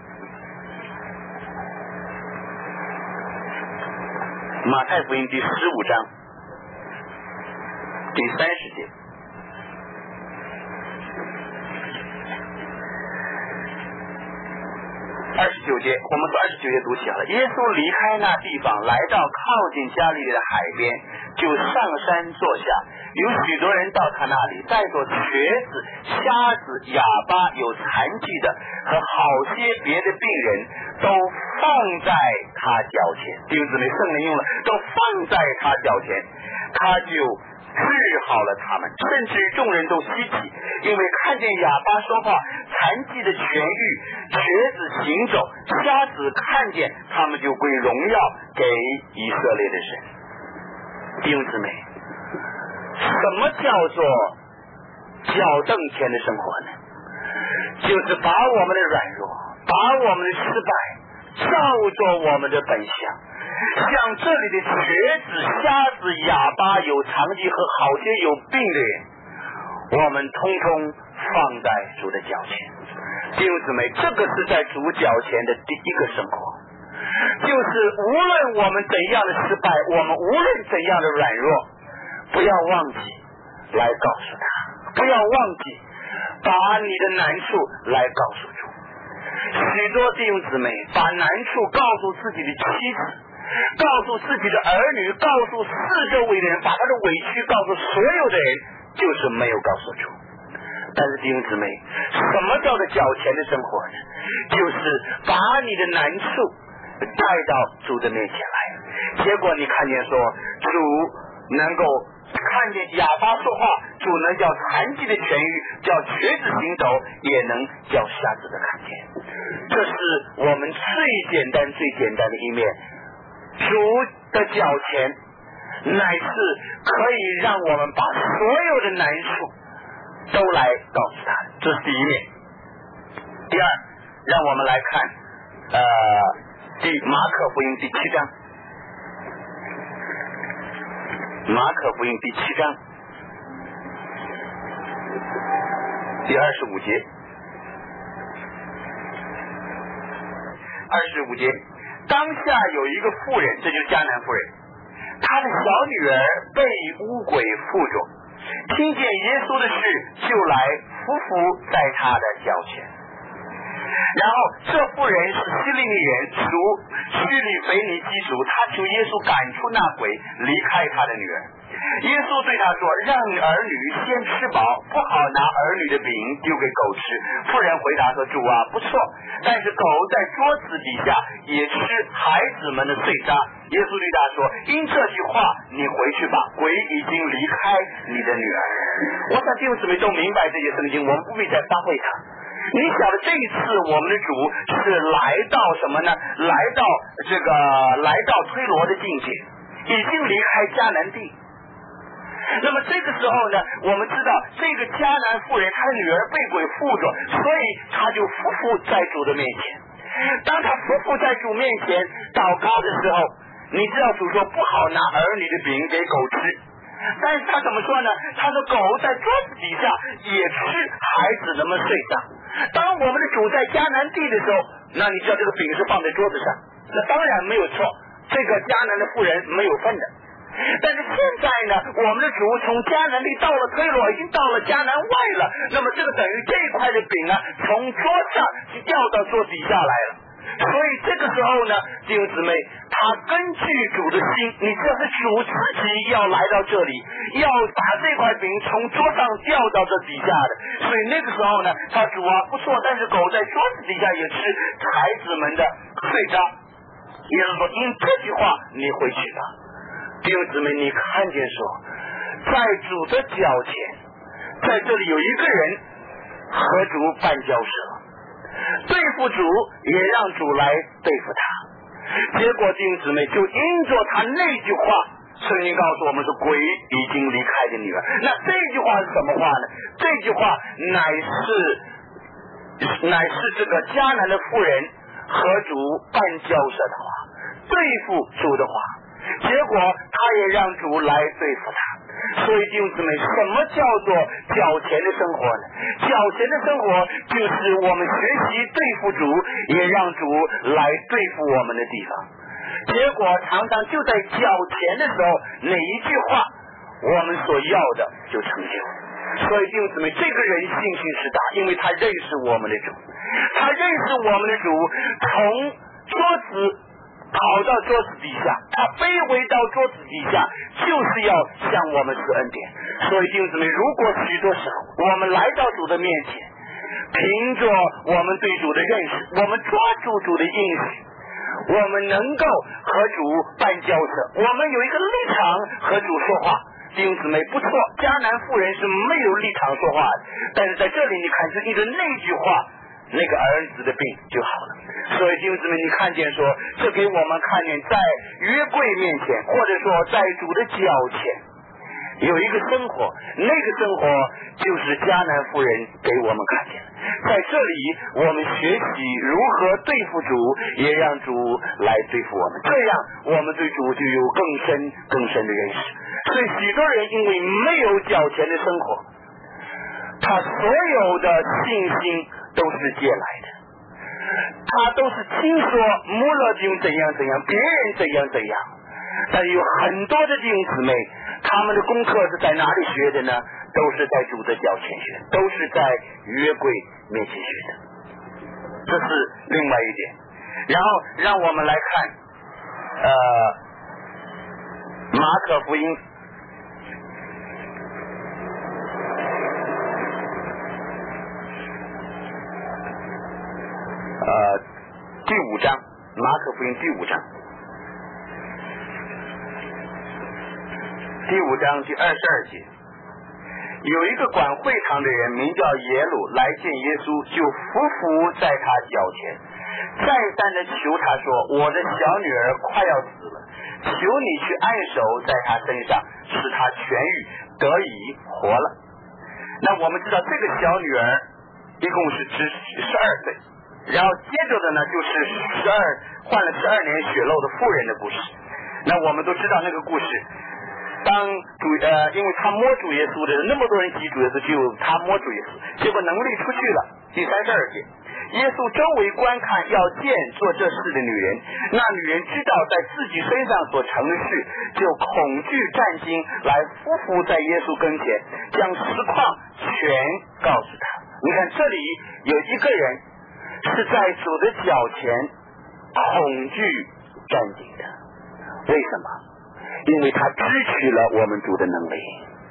马太福音第15章第30节。29节，我们从29节读起了。耶稣离开那地方，来到靠近加利利的海边，就上山坐下，有许多人到他那里，带着瘸子、瞎子、哑巴、有残疾的和好些别的病人，都放在他脚前。弟兄姊妹，圣灵用了都放在他脚前，他就治好了他们，甚至众人都稀奇，因为看见哑巴说话，残疾的痊愈，瘸子行走，瞎子看见，他们就归荣耀给以色列的神。弟兄姊妹，什么叫做脚凳前的生活呢？就是把我们的软弱，把我们的失败照作我们的本相，像这里的瘸子、瞎子、哑巴、有残疾和好些有病的人，我们通通放在主的脚前。弟兄姊妹，这个是在主脚前的第一个生活，就是无论我们怎样的失败，我们无论怎样的软弱，不要忘记来告诉他，不要忘记把你的难处来告诉主。许多弟兄姊妹把难处告诉自己的妻子，告诉自己的儿女，告诉四周围的人，把他的委屈告诉所有的人，就是没有告诉主。但是弟兄姊妹，什么叫做脚前的生活呢？就是把你的难处带到主的面前来。结果你看见说，主能够看见哑巴说话，主能叫残疾的痊愈，叫瘸子行走，也能叫瞎子的看见。 这是我们最简单的一面。主的脚前乃是可以让我们把所有的难处都来告诉他，这是第一面。第二，让我们来看马可福音第7章，马可福音第7章第25节，25节，当下有一个妇人，这就是迦南妇人，她的小女儿被污鬼附着，听见耶稣的事，就来伏在他的脚前。然后这妇人是希利尼人，属叙利腓尼基族，他求耶稣赶出那鬼，离开他的女儿。耶稣对他说，让儿女先吃饱，不好拿儿女的饼丢给狗吃。妇人回答说，主啊，不错，但是狗在桌子底下也吃孩子们的碎渣。耶稣对他说，因这句话你回去吧，鬼已经离开你的女儿。我想弟兄姊妹都明白这些圣经，我们不必再发挥它。你晓得这一次我们的主是来到什么呢？来到推罗的境界，已经离开迦南地。那么这个时候呢，我们知道这个迦南妇人她的女儿被鬼附着，所以她就伏在主的面前。当她伏在主面前祷告的时候，你知道主说不好拿儿女的饼给狗吃，但是他怎么说呢？他说狗在桌子底下也吃孩子的碎渣。当我们的主在迦南地的时候，那你知道这个饼是放在桌子上，那当然没有错，这个迦南的妇人没有分的。但是现在呢，我们的主从迦南地到了推罗，已经到了迦南外了，那么这个等于这一块的饼啊，从桌上就掉到桌底下来了。所以这个时候呢，弟兄姊妹，他根据主的心，你知道是主自己要来到这里，要把这块饼从桌上掉到这底下的。所以那个时候呢，他主啊，不错，但是狗在桌子底下也吃孩子们的碎渣。耶稣说，因这句话你回去吧。弟兄姊妹，你看见说，在主的脚前，在这里有一个人和主办交涉，对付主也让主来对付他。结果弟兄姊妹就因着他那句话，圣经告诉我们说鬼已经离开的女儿。那这句话是什么话呢？这句话乃是这个迦南的妇人和主办交涉的话，对付主的话。结果他也让主来对付他。所以弟兄姊妹，什么叫做脚前的生活呢？脚前的生活就是我们学习对付主，也让主来对付我们的地方。结果常常就在脚前的时候，哪一句话我们所要的就成就。所以弟兄姊妹，这个人信心是大，因为他认识我们的主，他认识我们的主，从桌子跑到桌子底下，他卑微到桌子底下，就是要向我们施恩典。所以弟兄姊妹，如果许多时候我们来到主的面前，凭着我们对主的认识，我们抓住主的应许，我们能够和主办交涉，我们有一个立场和主说话。弟兄姊妹，不错，迦南妇人是没有立场说话的，但是在这里你看是因着那句话，那个儿子的病就好了。所以弟兄姊妹，你看见说，这给我们看见在约柜面前，或者说在主的脚前有一个生活，那个生活就是迦南妇人给我们看见。在这里我们学习如何对付主，也让主来对付我们，这样我们对主就有更深的认识。所以许多人因为没有脚前的生活，他所有的信心都是借来的，他都是听说穆勒弟兄怎样怎样，别人怎样怎样。但有很多的弟兄姊妹，他们的功课是在哪里学的呢？都是在主的脚前学，都是在约柜面前学的。这是另外一点。然后让我们来看马可福音第5章，马可福音第5章第22节，有一个管会堂的人名叫耶鲁，来见耶稣，就伏在他脚前， 再三的求他说，我的小女儿快要死了，求你去按手在她身上，使她痊愈，得以活了。那我们知道这个小女儿一共是12岁，然后接着的呢就是患了12年血漏的妇人的故事。那我们都知道那个故事，当因为他摸主耶稣的人，那么多人挤主耶稣，只有他摸主耶稣，结果能力出去了。第32节，耶稣周围观看，要见做这事的女人，那女人知道在自己身上所成的事，就恐惧战惊，来匍匐在耶稣跟前，将实况全告诉他。你看这里有一个人是在主的脚前恐惧战惊的，为什么？因为他支取了我们主的能力。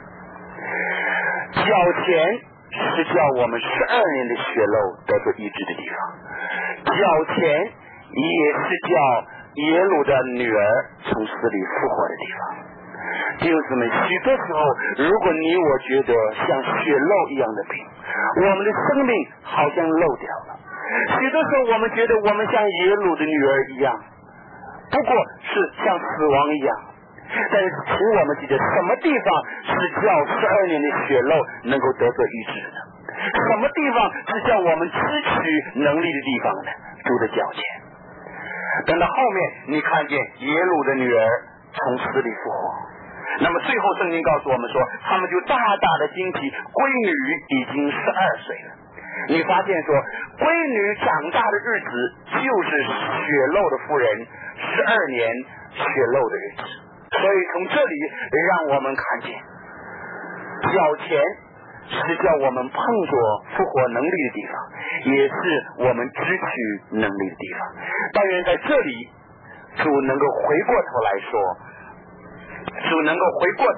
脚前是叫我们12年的血漏得到医治的地方，脚前也是叫耶路的女儿从死里复活的地方。弟兄姊妹，许多时候如果你我觉得像血漏一样的病，我们的生命好像漏掉了，许多时候我们觉得我们像耶路的女儿一样，不过是像死亡一样。但是请我们记得，什么地方是叫12年的血漏能够得到医治的？什么地方是叫我们支取能力的地方呢？主的脚前。等到后面你看见耶路的女儿从死里复活，那么最后圣经告诉我们说，他们就大大的惊奇，闺女已经12岁了。你发现说，闺女长大的日子就是血漏的妇人12年血漏的日子。所以从这里让我们看见，脚前是叫我们碰着复活能力的地方，也是我们支取能力的地方。但愿在这里主能够回过头来说，主能够回过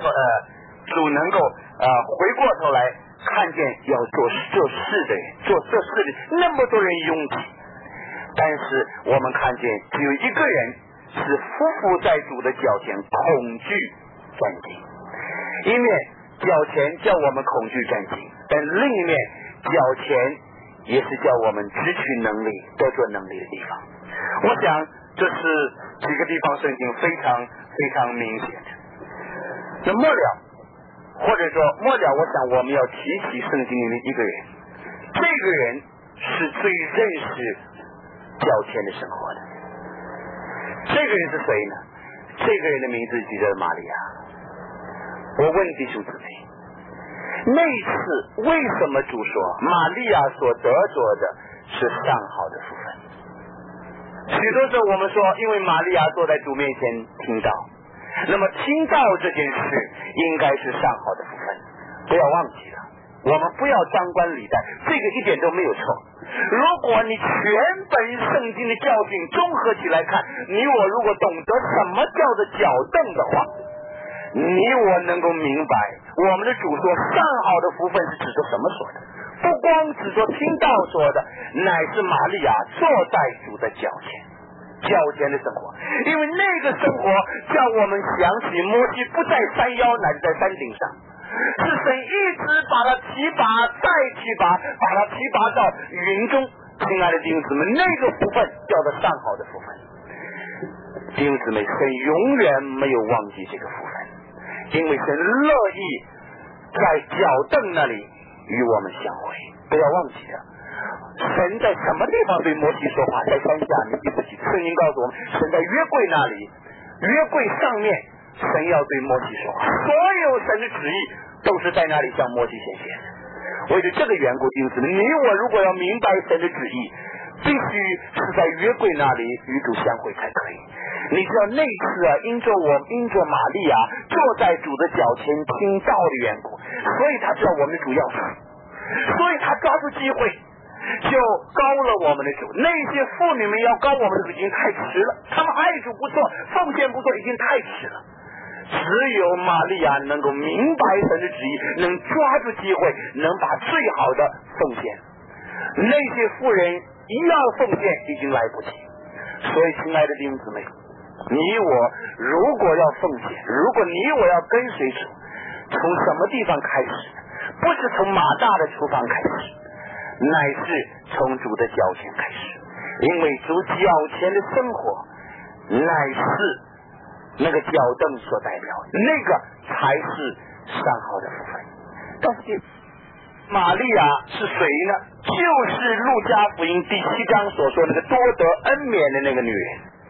头来看见要做这事的人，做这事的那么多人拥挤，但是我们看见只有一个人是匍匐在主的脚前恐惧战惊。一面脚前叫我们恐惧战惊，但另一面脚前也是叫我们支取能力得做能力的地方。我想这是几个地方圣经非常明显的。那末了我想我们要提起圣经里面一个人，这个人是最认识脚前的生活的。这个人是谁呢？这个人的名字就叫玛利亚。我问弟兄姊妹，那次为什么主说玛利亚所得着的是上好的福分？许多时候我们说，因为玛利亚坐在主面前听道，那么听道这件事应该是上好的福分，不要忘记了，我们不要张冠李戴，这个一点都没有错。如果你全本圣经的教训综合起来看，你我如果懂得什么叫做脚凳的话，你我能够明白我们的主说上好的福分是指着什么说的，不光只说听道说的，乃是玛利亚坐在主的脚前的生活。因为那个生活叫我们想起摩西不在山腰，乃是在山顶上，是神一直把他提拔再提拔，把他提拔到云中。亲爱的弟兄姊妹，那个福分叫做上好的福分。弟兄姊妹，神永远没有忘记这个福分，因为神乐意在脚凳那里与我们相会。不要忘记了，神在什么地方对摩西说话？在山下，你记不记得？圣经告诉我们，神在约柜那里，约柜上面神要对摩西说话，所有神的旨意都是在那里向摩西显现的。为了这个缘故，弟兄姊妹，你我如果要明白神的旨意，必须是在约柜那里与主相会才可以。你知道那次因着玛利亚坐在主的脚前听道的缘故，所以他知道我们的主要死，所以他抓住机会就高了我们的主。那些妇女们要高我们的主已经太迟了，他们爱主不错，奉献不错，已经太迟了。只有玛利亚能够明白神的旨意，能抓住机会，能把最好的奉献。那些妇人一要奉献已经来不及。所以亲爱的弟兄姊妹，你我如果要奉献，如果你我要跟随主，从什么地方开始？不是从马大的厨房开始，乃是从主的脚前开始。 因为主脚前的生活乃是那个脚凳所代表，那个才是上好的福分。但是玛利亚是谁呢？就是路加福音第7章所说那个多得恩免的那个女人。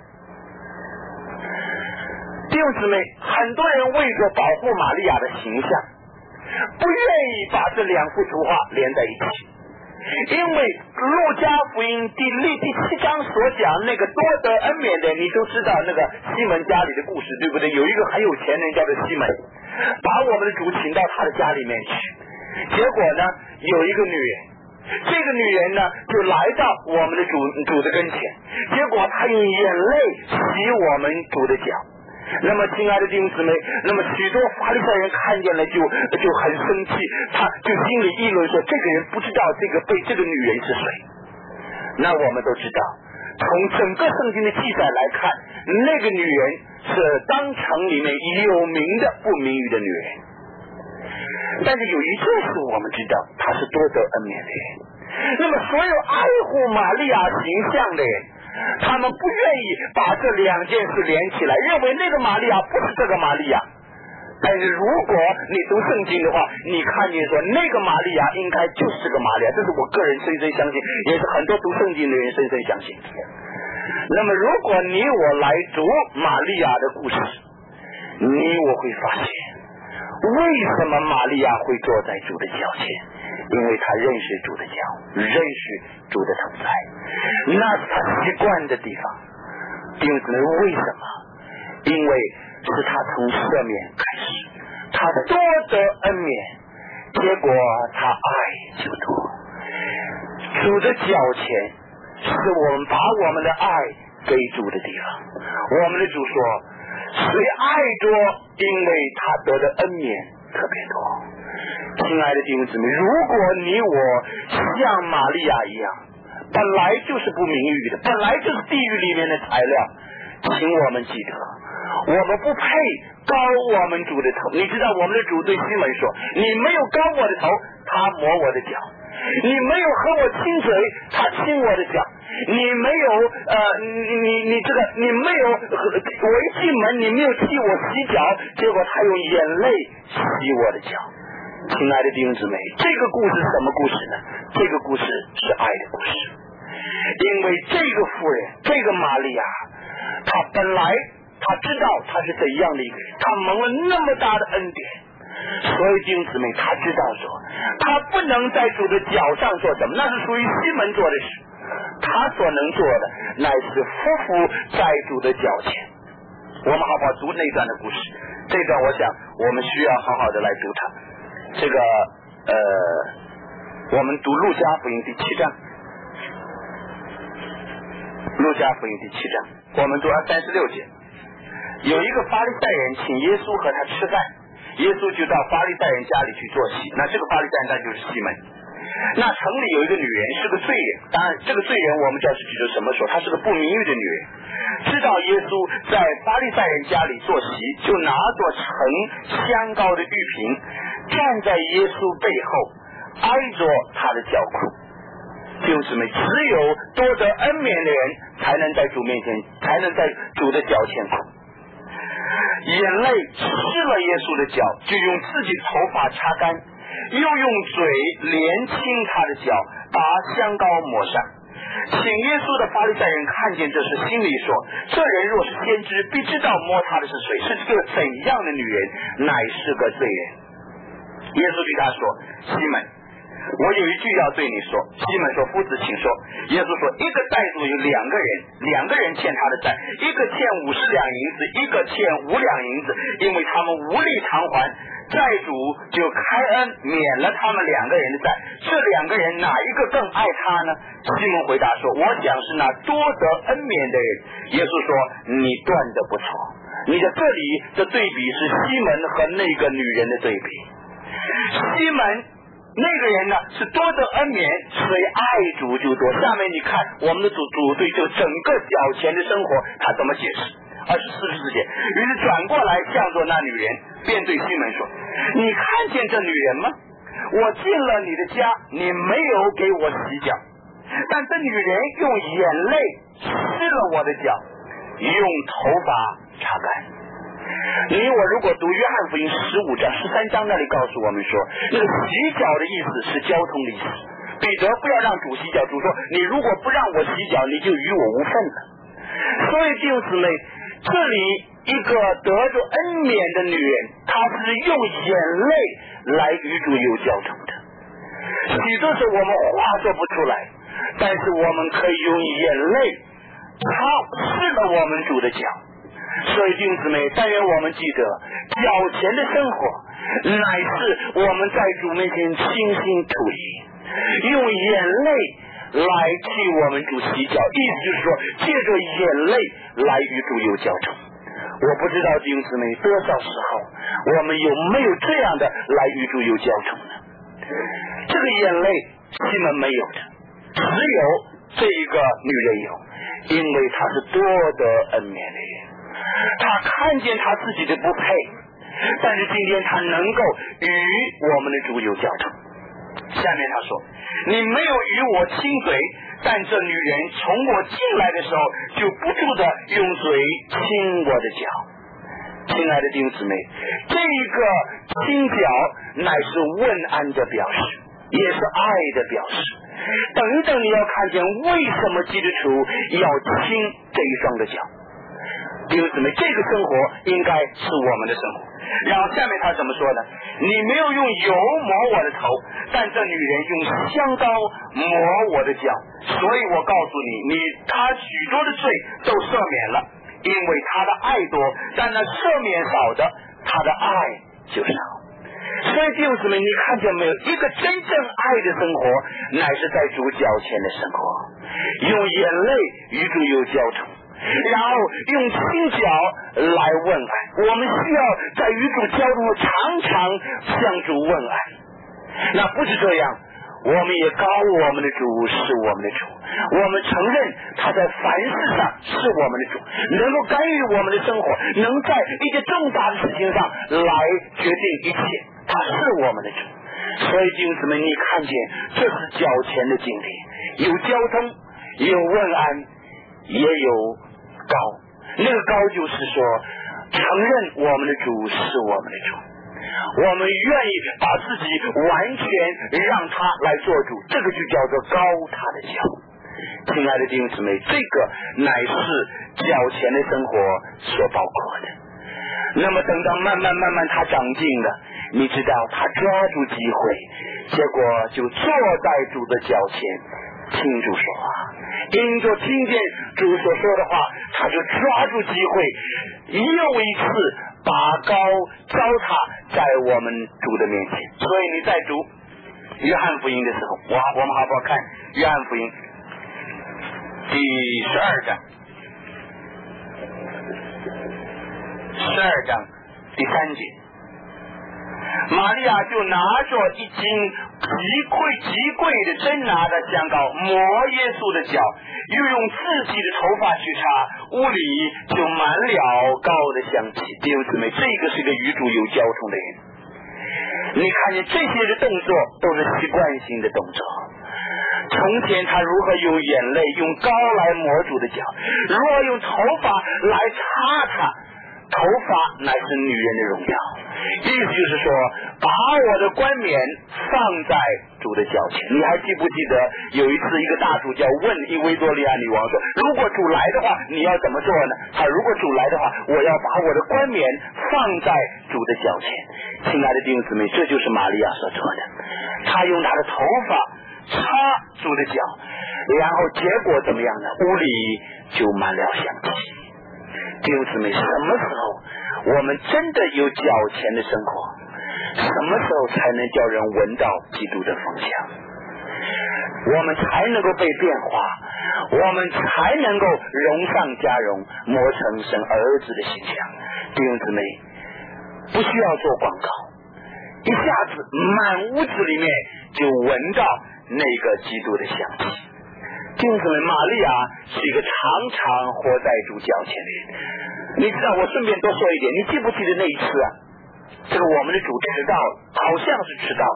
弟兄姊妹，很多人为着保护玛利亚的形象，不愿意把这两幅图画连在一起，因为路加福音第7章所讲那个多得恩免的，你都知道那个西门家里的故事，对不对？有一个很有钱人叫做西门，把我们的主请到他的家里面去，结果呢，有一个女人，这个女人呢就来到我们的主的跟前，结果她用眼泪洗我们主的脚。那么亲爱的弟兄姊妹，那么许多法利赛人看见了就很生气，他就心里议论说，这个人不知道这个女人是谁。那我们都知道，从整个圣经的记载来看，那个女人是当城里面有名的不名誉的女人。但是有一件事我们知道，她是多得恩免的人。那么所有爱护玛利亚形象的人，他们不愿意把这两件事连起来，认为那个玛利亚不是这个玛利亚。但是如果你读圣经的话，你看见说那个玛利亚应该就是个玛利亚，这是我个人深深相信，也是很多读圣经的人深深相信。那么如果你我来读玛利亚的故事，我会发现为什么玛利亚会坐在主的脚前，因为他认识主的脚，认识主的同在，那是他习惯的地方。弟兄姊妹，为什么？因为是他从赦免开始，他多得恩免，结果他爱就多。主的脚前是我们把我们的爱给主的地方。我们的主说，谁爱多，因为他得的恩免特别多。亲爱的弟兄姊妹，如果你我像玛利亚一样，本来就是不名誉的，本来就是地狱里面的材料，请我们记得，我们不配高我们主的头。你知道我们的主对西门说，你没有高我的头，他摸我的脚；你没有和我亲嘴，他亲我的脚；你没有你没有我一进门你没有替我洗脚，结果他用眼泪洗我的脚。亲爱的弟兄姊妹，这个故事是什么故事呢？这个故事是爱的故事。因为这个妇人，这个玛利亚，她本来她知道她是怎样的一个人，她蒙了那么大的恩典，所以弟兄姊妹，她知道说她不能在主的脚上做什么，那是属于西门做的事。她所能做的乃是匍匐在主的脚前。我们好好读那段的故事，这段我想我们需要好好的来读它。这个我们读路加福音第7章，路加福音第7章，我们读36节。有一个法利赛人请耶稣和他吃饭，耶稣就到法利赛人家里去坐席。那这个法利赛人他就是西门。那城里有一个女人是个罪人，当然这个罪人我们知道是指着什么说，她是个不名誉的女人。知道耶稣在法利赛人家里坐席，就拿着盛香膏的玉瓶，站在耶稣背后，挨着他的脚裤。弟兄姊妹，只有多得恩免的人才能在主面前，才能在主的脚前哭。眼泪湿了耶稣的脚，就用自己的头发擦干，又用嘴连亲他的脚，把香膏抹上。请耶稣的法利赛人看见这事，心里说，这人若是先知，必知道摸他的是谁，是这个怎样的女人，乃是个罪人。耶稣对他说，西门，我有一句要对你说。西门说，夫子请说。耶稣说，一个债主有两个人欠他的债，一个欠50两银子，一个欠5两银子，因为他们无力偿还，债主就开恩免了他们2个人的债。这2个人哪一个更爱他呢？西门回答说，我想是那多得恩免的人。耶稣说，你断得不错。你的这里的对比是西门和那个女人的对比。西门那个人呢是多得恩免，谁爱主就多。下面你看我们的主对这整个脚前的生活他怎么解释。44节，于是转过来向着那女人，便对西门说，你看见这女人吗？我进了你的家，你没有给我洗脚， 但这女人用眼泪湿了我的脚，用头发擦干。你我如果读约翰福音15章13章那里告诉我们说，那个洗脚的意思是交通的意思。彼得不要让主洗脚，主说你如果不让我洗脚，你就与我无份了。所以弟兄姊妹，这里一个得着恩免的女人，她是用眼泪来与主有交通的。许多时候我们话说不出来，但是我们可以用眼泪擦湿了我们主的脚。所以弟兄姊妹，但愿我们记得脚前的生活乃是我们在主面前倾心吐意，用眼泪来替我们主洗脚，意思就是说借着眼泪来与主有交通。我不知道弟兄姊妹多少时候我们有没有这样的来与主有交通呢？这个眼泪西门没有的，只有这一个女人有，因为她是多得恩免的人，她看见她自己的不配，但是今天她能够与我们的主有交通。下面他说，你没有与我亲嘴，但这女人从我进来的时候就不住的用嘴亲我的脚。亲爱的弟兄姊妹，这一个亲脚乃是问安的表示，也是爱的表示。等等，你要看见为什么基督徒要亲这一双的脚。弟兄姊妹，这个生活应该是我们的生活。然后下面他怎么说呢？你没有用油抹我的头，但这女人用香膏抹我的脚，所以我告诉你，她许多的罪都赦免了，因为她的爱多，但那赦免少的，她的爱就少。所以弟兄姊妹，你看见没有？一个真正爱的生活乃是在主脚前的生活，用眼泪与主有交通，然后用亲脚来问安。我们需要在与主交通常常向主问安。那不是这样，我们也高我们的主是我们的主，我们承认他在凡事上是我们的主，能够干预我们的生活，能在一些重大的事情上来决定一切，他是我们的主。所以弟兄姊妹，你看见这是脚前的经历，有交通，有问安，也有高。那个高就是说承认我们的主是我们的主，我们愿意把自己完全让他来做主，这个就叫做高他的脚。亲爱的弟兄姊妹，这个乃是脚前的生活所包括的。那么等到慢慢他长进了，你知道他抓住机会，结果就坐在主的脚前听主说话，因着听见主所说的话，他就抓住机会，又一次把高糟蹋在我们主的面前。所以你在读约翰福音的时候，我们好不好看约翰福音第12章12章第3节，玛利亚就拿着一斤极贵的真拿的香膏抹耶稣的脚，又用自己的头发去擦，屋里就满了膏的香气。弟兄姊妹，这个是一个与主有交通的人。你看见这些的动作都是习惯性的动作。从前他如何用眼泪用膏来抹主的脚，如何用头发来擦他，头发乃是女人的荣耀。意思就是说，把我的冠冕放在主的脚前。你还记不记得有一次一个大主教问一维多利亚女王说，如果主来的话你要怎么做呢？他如果主来的话，我要把我的冠冕放在主的脚前。亲爱的弟兄姊妹，这就是玛利亚所做的，他用他的头发擦主的脚，然后结果怎么样呢？屋里就满了香气。弟兄姊妹，什么时候我们真的有脚前的生活？什么时候才能叫人闻到基督的芳香？我们才能够被变化，我们才能够荣上加荣，磨成神儿子的形象。弟兄姊妹，不需要做广告，一下子满屋子里面就闻到那个基督的香气。弟兄姊妹，玛利亚是一个常常活在主脚前的人。你知道，我顺便多说一点，你记不记得那一次啊？这个我们的主迟到了，好像是迟到了，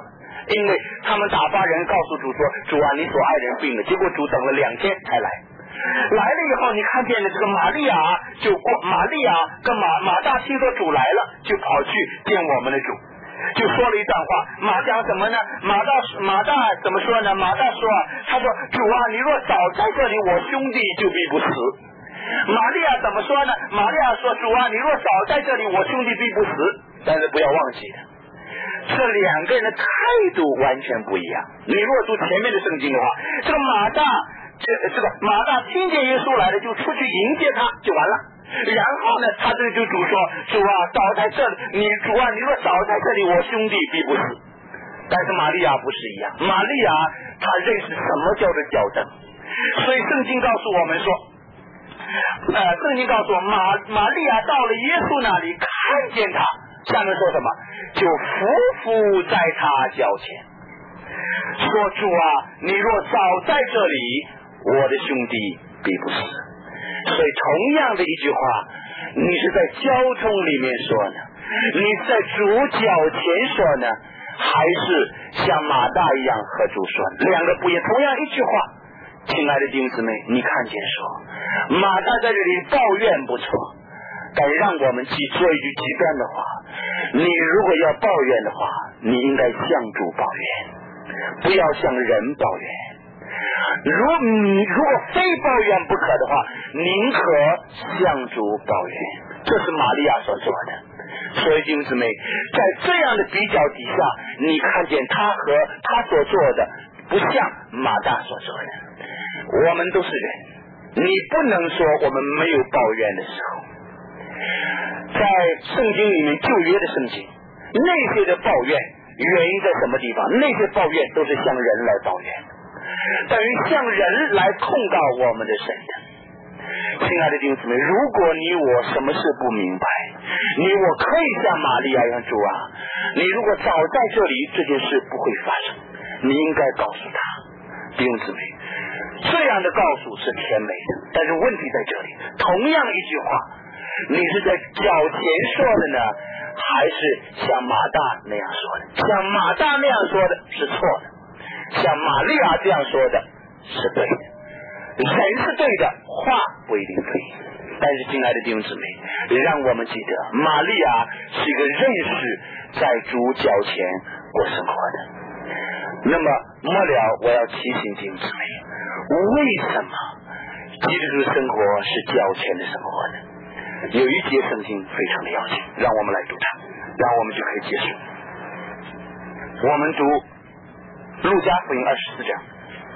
因为他们打发人告诉主说，主啊，你所爱人病了，结果主等了2天才来。来了以后，你看见了这个玛利亚跟马大听说主来了，就跑去见我们的主，就说了一段话。马讲什么呢？马大怎么说呢？马大说，他说，主啊，你若早在这里，我兄弟就必不死。玛利亚怎么说呢？玛利亚说，主啊，你若早在这里，我兄弟必不死。但是不要忘记的，这2个人的态度完全不一样。你若读前面的圣经的话，这个马大听见耶稣来了，就出去迎接他就完了。然后呢，他对主说，主啊，早在这里，主啊，你若早在这里，我兄弟必不死。但是玛利亚不是一样，玛利亚她认识什么叫做脚等，所以圣经告诉我们说，圣经告诉我，玛利亚到了耶稣那里，看见他，下面说什么？就伏在他脚前，说，主啊，你若早在这里，我的兄弟必不死。所以同样的一句话，你是在交通里面说呢，你是在主脚前说呢，还是像马大一样和主说呢？2个不一样，同样一句话。亲爱的弟兄姊妹，你看见说，马大在这里抱怨不错，但让我们说一句极端的话，你如果要抱怨的话，你应该向主抱怨，不要向人抱怨。如果非抱怨不可的话，宁可向主抱怨。这是玛利亚所做的。所以弟兄姊妹，在这样的比较底下，你看见他和他所做的不像马大所做的。我们都是人，你不能说我们没有抱怨的时候。在圣经里面，旧约的圣经，那些的抱怨原因在什么地方？那些抱怨都是向人来抱怨，等于向人来控告我们的神的。亲爱的弟兄姊妹，如果你我什么事不明白，你我可以像玛利亚一样，主啊，你如果早在这里，这件事不会发生，你应该告诉他。弟兄姊妹，这样的告诉是甜美的，但是问题在这里，同样一句话，你是在脚前说的呢，还是像马大那样说的？像马大那样说的是错的，像玛利亚这样说的是对的。人是对的，话不一定对。但是亲爱的弟兄姊妹，让我们记得，玛利亚是一个认识在主脚前过生活的。那么末了，我要提醒弟兄姊妹，为什么基督徒生活是脚前的生活呢？有一节圣经非常的要紧，让我们来读它，然后我们就可以结束。我们读路加福音24章。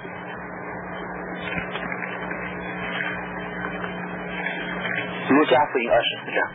路加福音24章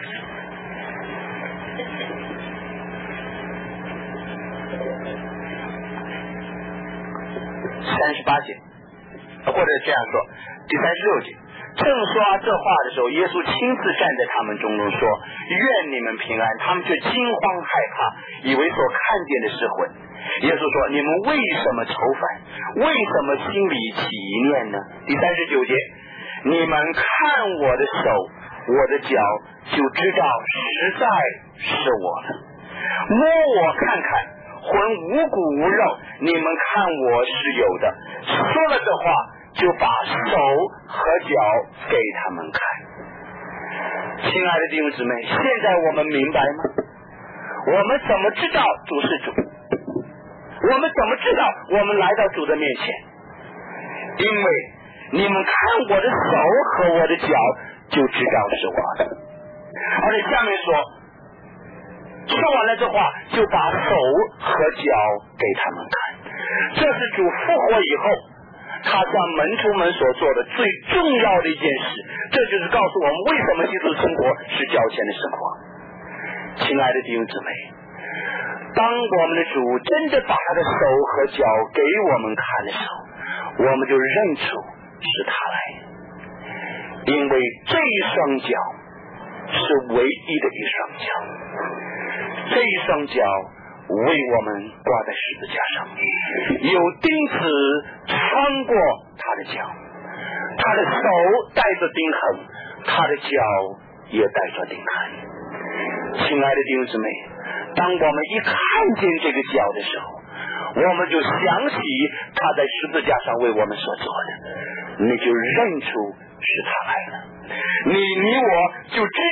38节，或者这样说，第36节。正说这话的时候，耶稣亲自站在他们中说，愿你们平安。他们却惊慌害怕，以为所看见的是魂。耶稣说，你们为什么愁烦？为什么心里起疑念呢？第39节，你们看我的手我的脚，就知道实在是我了。摸我看看，魂无骨无肉，你们看我是有的。说了这话，就把手和脚给他们看。亲爱的弟兄姊妹，现在我们明白吗？我们怎么知道主是主？我们怎么知道我们来到主的面前？因为你们看我的手和我的脚，就知道是我的。而且下面说完了这话，就把手和脚给他们看。这是主复活以后他向门徒们所做的最重要的一件事，这就是告诉我们为什么基督生活是脚前的生活。亲爱的弟兄姊妹，当我们的主真的把他的手和脚给我们看的时候，我们就认出是他来，因为这一双脚是唯一的一双脚，这一双脚为我们挂在十字架上，有钉子穿过他的脚，他的手带着钉痕，他的脚也带着钉痕。亲爱的弟兄姊妹，当我们一看见这个脚的时候， 我们就想起他在十字架上为我们所做的，你就认出是他来了。你我就知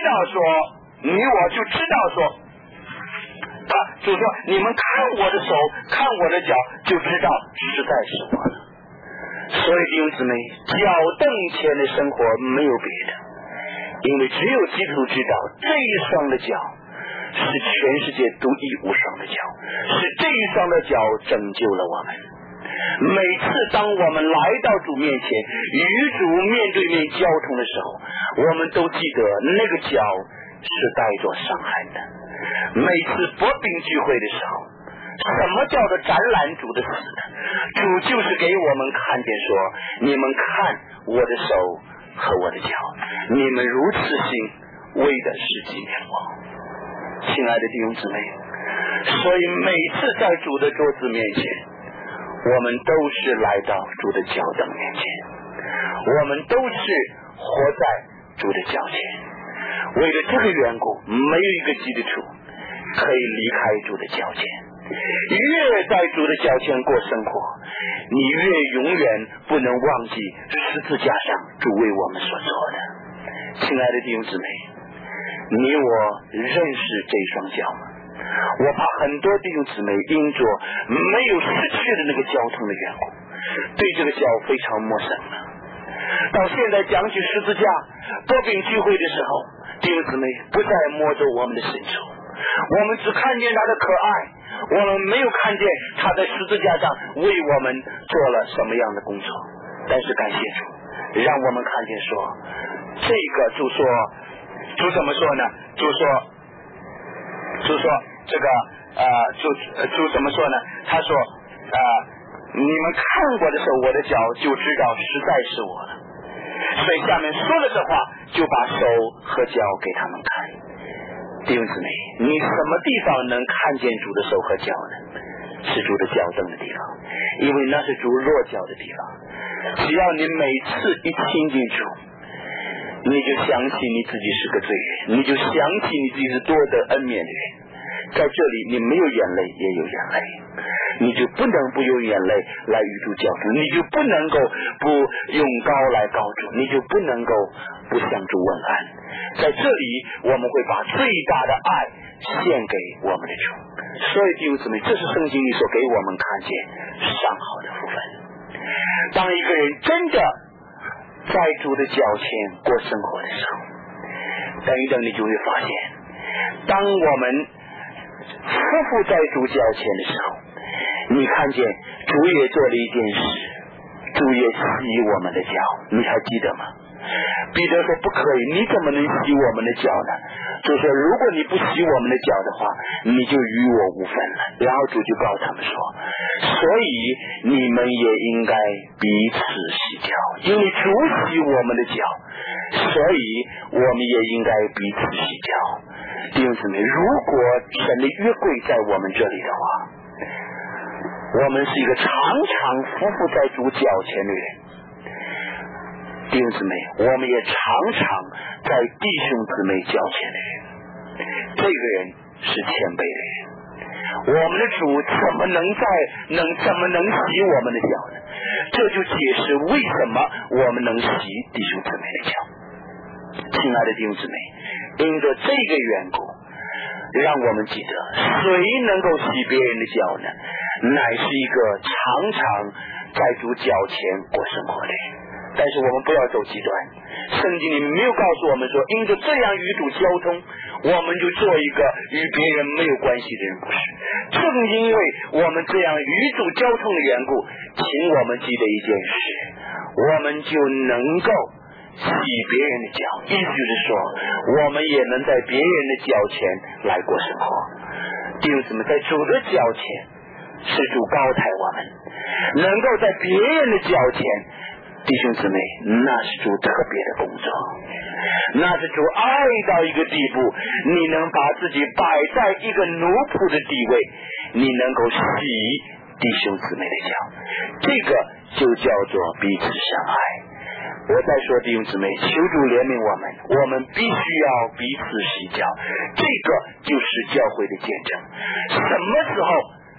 道说主说你们看我的手看我的脚就知道实在是我了。所以弟兄姊妹，脚凳前的生活没有别的，因为只有基督徒知道这一双的脚是全世界独一无双的脚，是这一双的脚拯救了我们。每次当我们来到主面前与主面对面交通的时候，我们都记得那个脚是带着伤痕的。每次薄饼聚会的时候，什么叫做展览主的死呢？主就是给我们看见说，你们看我的手和我的脚，你们如此行为的是纪念我。亲爱的弟兄姊妹，所以每次在主的桌子面前，我们都是来到主的脚凳面前，我们都是活在主的脚前。为了这个缘故，没有一个基督徒可以离开主的脚前。越在主的脚前过生活，你越永远不能忘记十字架上主为我们所做的。亲爱的弟兄姊妹，你我认识这双脚吗？我怕很多弟兄姊妹因着没有失去的那个交通的缘故，对这个脚非常陌生了。到现在讲起十字架薄饼聚会的时候，弟兄姊妹不再摸着我们的深处，我们只看见他的可爱，我们没有看见他在十字架上为我们做了什么样的工作。但是感谢主，让我们看见说，这个主怎么说呢？主说这个主怎么说呢？他说你们看我的手我的脚就知道实在是我了。所以下面说了这话，就把手和脚给他们看。弟兄姊妹，你什么地方能看见主的手和脚呢？是主的脚凳的地方，因为那是主落脚的地方。只要你每次一亲近主，你就想起你自己是个罪人，你就想起你自己是多得恩免的人。在这里你没有眼泪也有眼泪，你就不能不用眼泪来与主交通，你就不能够不用膏来膏主，你就不能够不向主问安。在这里我们会把最大的爱献给我们的主。所以弟兄姊妹，这是圣经里所给我们看见上好的福分。当一个人真的在主的脚前过生活的时候，等一等你就会发现，当我们夫妇在主脚前的时候，你看见主也做了一件事，主也洗我们的脚，你还记得吗？彼得说不可以，你怎么能洗我们的脚呢？主说如果你不洗我们的脚的话，你就与我无分了。然后主就告诉他们说，所以你们也应该彼此洗脚，因为主洗我们的脚，所以我们也应该彼此洗脚。弟兄姊妹，如果神的约柜在我们这里的话，我们是一个常常匍匐在主脚前的人。弟兄姊妹，我们也常常在弟兄姊妹脚前的人，这个人是谦卑的人。我们的主怎么能洗我们的脚呢？这就解释为什么我们能洗弟兄姊妹的脚。亲爱的弟兄姊妹，因着这个缘故，让我们记得，谁能够洗别人的脚呢？乃是一个常常在主脚前过生活的人。但是我们不要走极端，圣经里没有告诉我们说因着这样与主交通，我们就做一个与别人没有关系的人，不是。正因为我们这样与主交通的缘故，请我们记得一件事，我们就能够洗别人的脚，意思就是说我们也能在别人的脚前来过生活。弟兄姊妹，在主的脚前是主高抬我们，能够在别人的脚前，弟兄姊妹，那是主特别的工作，那是主爱到一个地步，你能把自己摆在一个奴仆的地位，你能够洗弟兄姊妹的脚，这个就叫做彼此相爱。我再说弟兄姊妹，求主怜悯我们必须要彼此洗脚，这个就是教会的见证。什么时候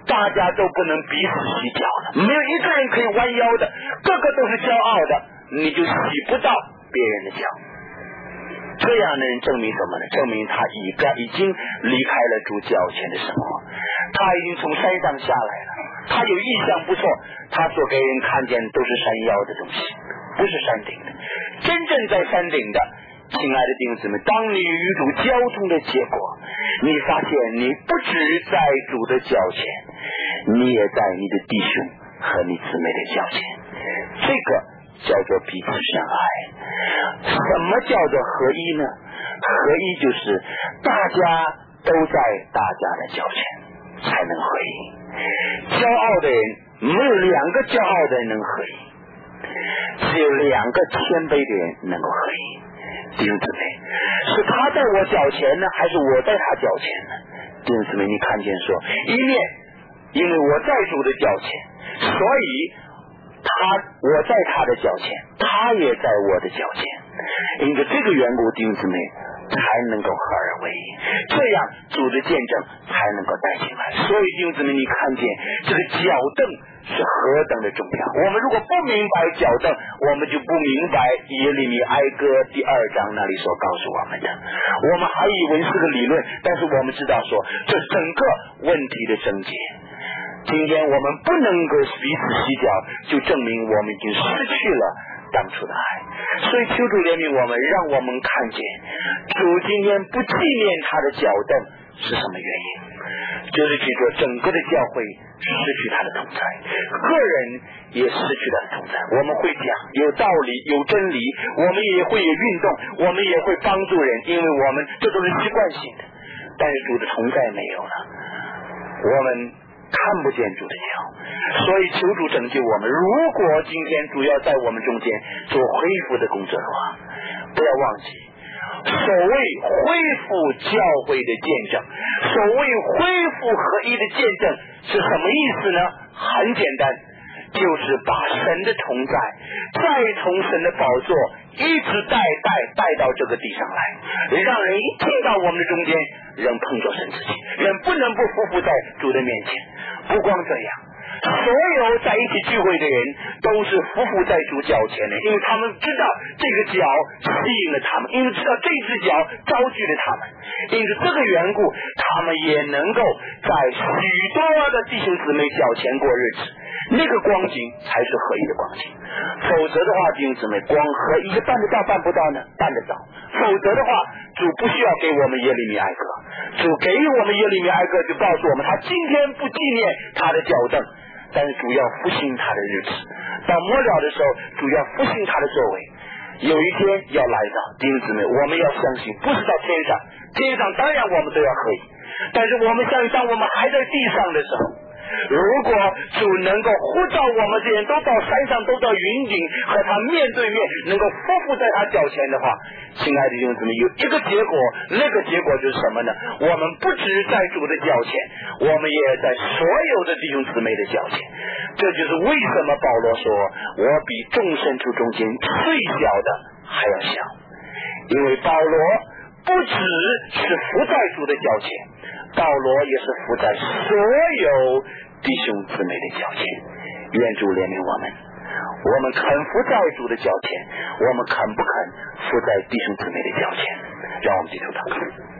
大家都不能彼此洗脚了，没有一个人可以弯腰的，个个都是骄傲的，你就洗不到别人的脚。这样的人证明什么呢？证明他已经离开了主脚前的生活，他已经从山上下来了，他有意向不错，他所给人看见都是山腰的东西，不是山顶的。真正在山顶的，亲爱的弟兄姊妹，当你与主交通的结果，你发现你不只在主的脚前，你也在你的弟兄和你姊妹的脚前，这个叫做彼此相爱。什么叫做合一呢？合一就是大家都在大家的脚前才能合一。骄傲的人没有两个骄傲的人能合一，只有两个谦卑的人能够合一。弟兄姊妹，是他在我脚前呢，还是我在他脚前呢？弟兄姊妹，你看见说，一面因为我在主的脚前，所以我在他的脚前，他也在我的脚前，因着这个缘故，弟兄姊妹才能够合而为一，这样主的见证才能够带进来。所以弟兄姊妹，你看见这个脚凳是何等的重要。我们如果不明白脚凳，我们就不明白耶利米哀歌第2章那里所告诉我们的。我们还以为是个理论，但是我们知道说这整个问题的症结。今天我们不能够彼此洗脚，就证明我们已经失去了当初的爱。所以求主怜悯我们，让我们看见主今天不纪念他的脚凳是什么原因，就是记住整个的教会失去他的同在，个人也失去他的同在。我们会讲有道理有真理，我们也会有运动，我们也会帮助人，因为我们这都是习惯性的，但是主的同在没有了，我们看不见主的脚。所以求主拯救我们。如果今天主要在我们中间做恢复的工作的话，不要忘记所谓恢复教会的见证，所谓恢复合一的见证是什么意思呢？很简单，就是把神的同在再从神的宝座一直带到这个地上来，让人一听到我们的中间，人碰着神自己，人不能不匍匐在主的面前。不光这样，所有在一起聚会的人都是匍匐在主脚前的，因为他们知道这个脚吸引了他们，因为知道这只脚招聚了他们，因此这个缘故，他们也能够在许多的弟兄姊妹脚前过日子，那个光景才是合一的光景。否则的话，弟兄姊妹，光合一办得到办不到呢？办得到。否则的话，主不需要给我们耶利米哀歌，主给我们耶利米哀歌就告诉我们，他今天不纪念他的脚凳，但是主要复兴他的日子，到末了的时候，主要复兴他的作为，有一天要来到。弟兄姊妹，我们要相信，不是到天上，天上当然我们都要合一，但是我们相信，当我们还在地上的时候，如果主能够呼召我们这些人都到山上，都到云顶和他面对面，能够匍匐在他脚前的话，亲爱的弟兄姊妹，有一个结果，那个结果就是什么呢？我们不只在主的脚前，我们也在所有的弟兄姊妹的脚前。这就是为什么保罗说，我比众生处中间最小的还要小，因为保罗不只是伏在主的脚前，保罗也是伏在所有弟兄姊妹的脚前。愿主怜悯我们，我们肯伏在主的脚前，我们肯不肯伏在弟兄姊妹的脚前？让我们低头祷告。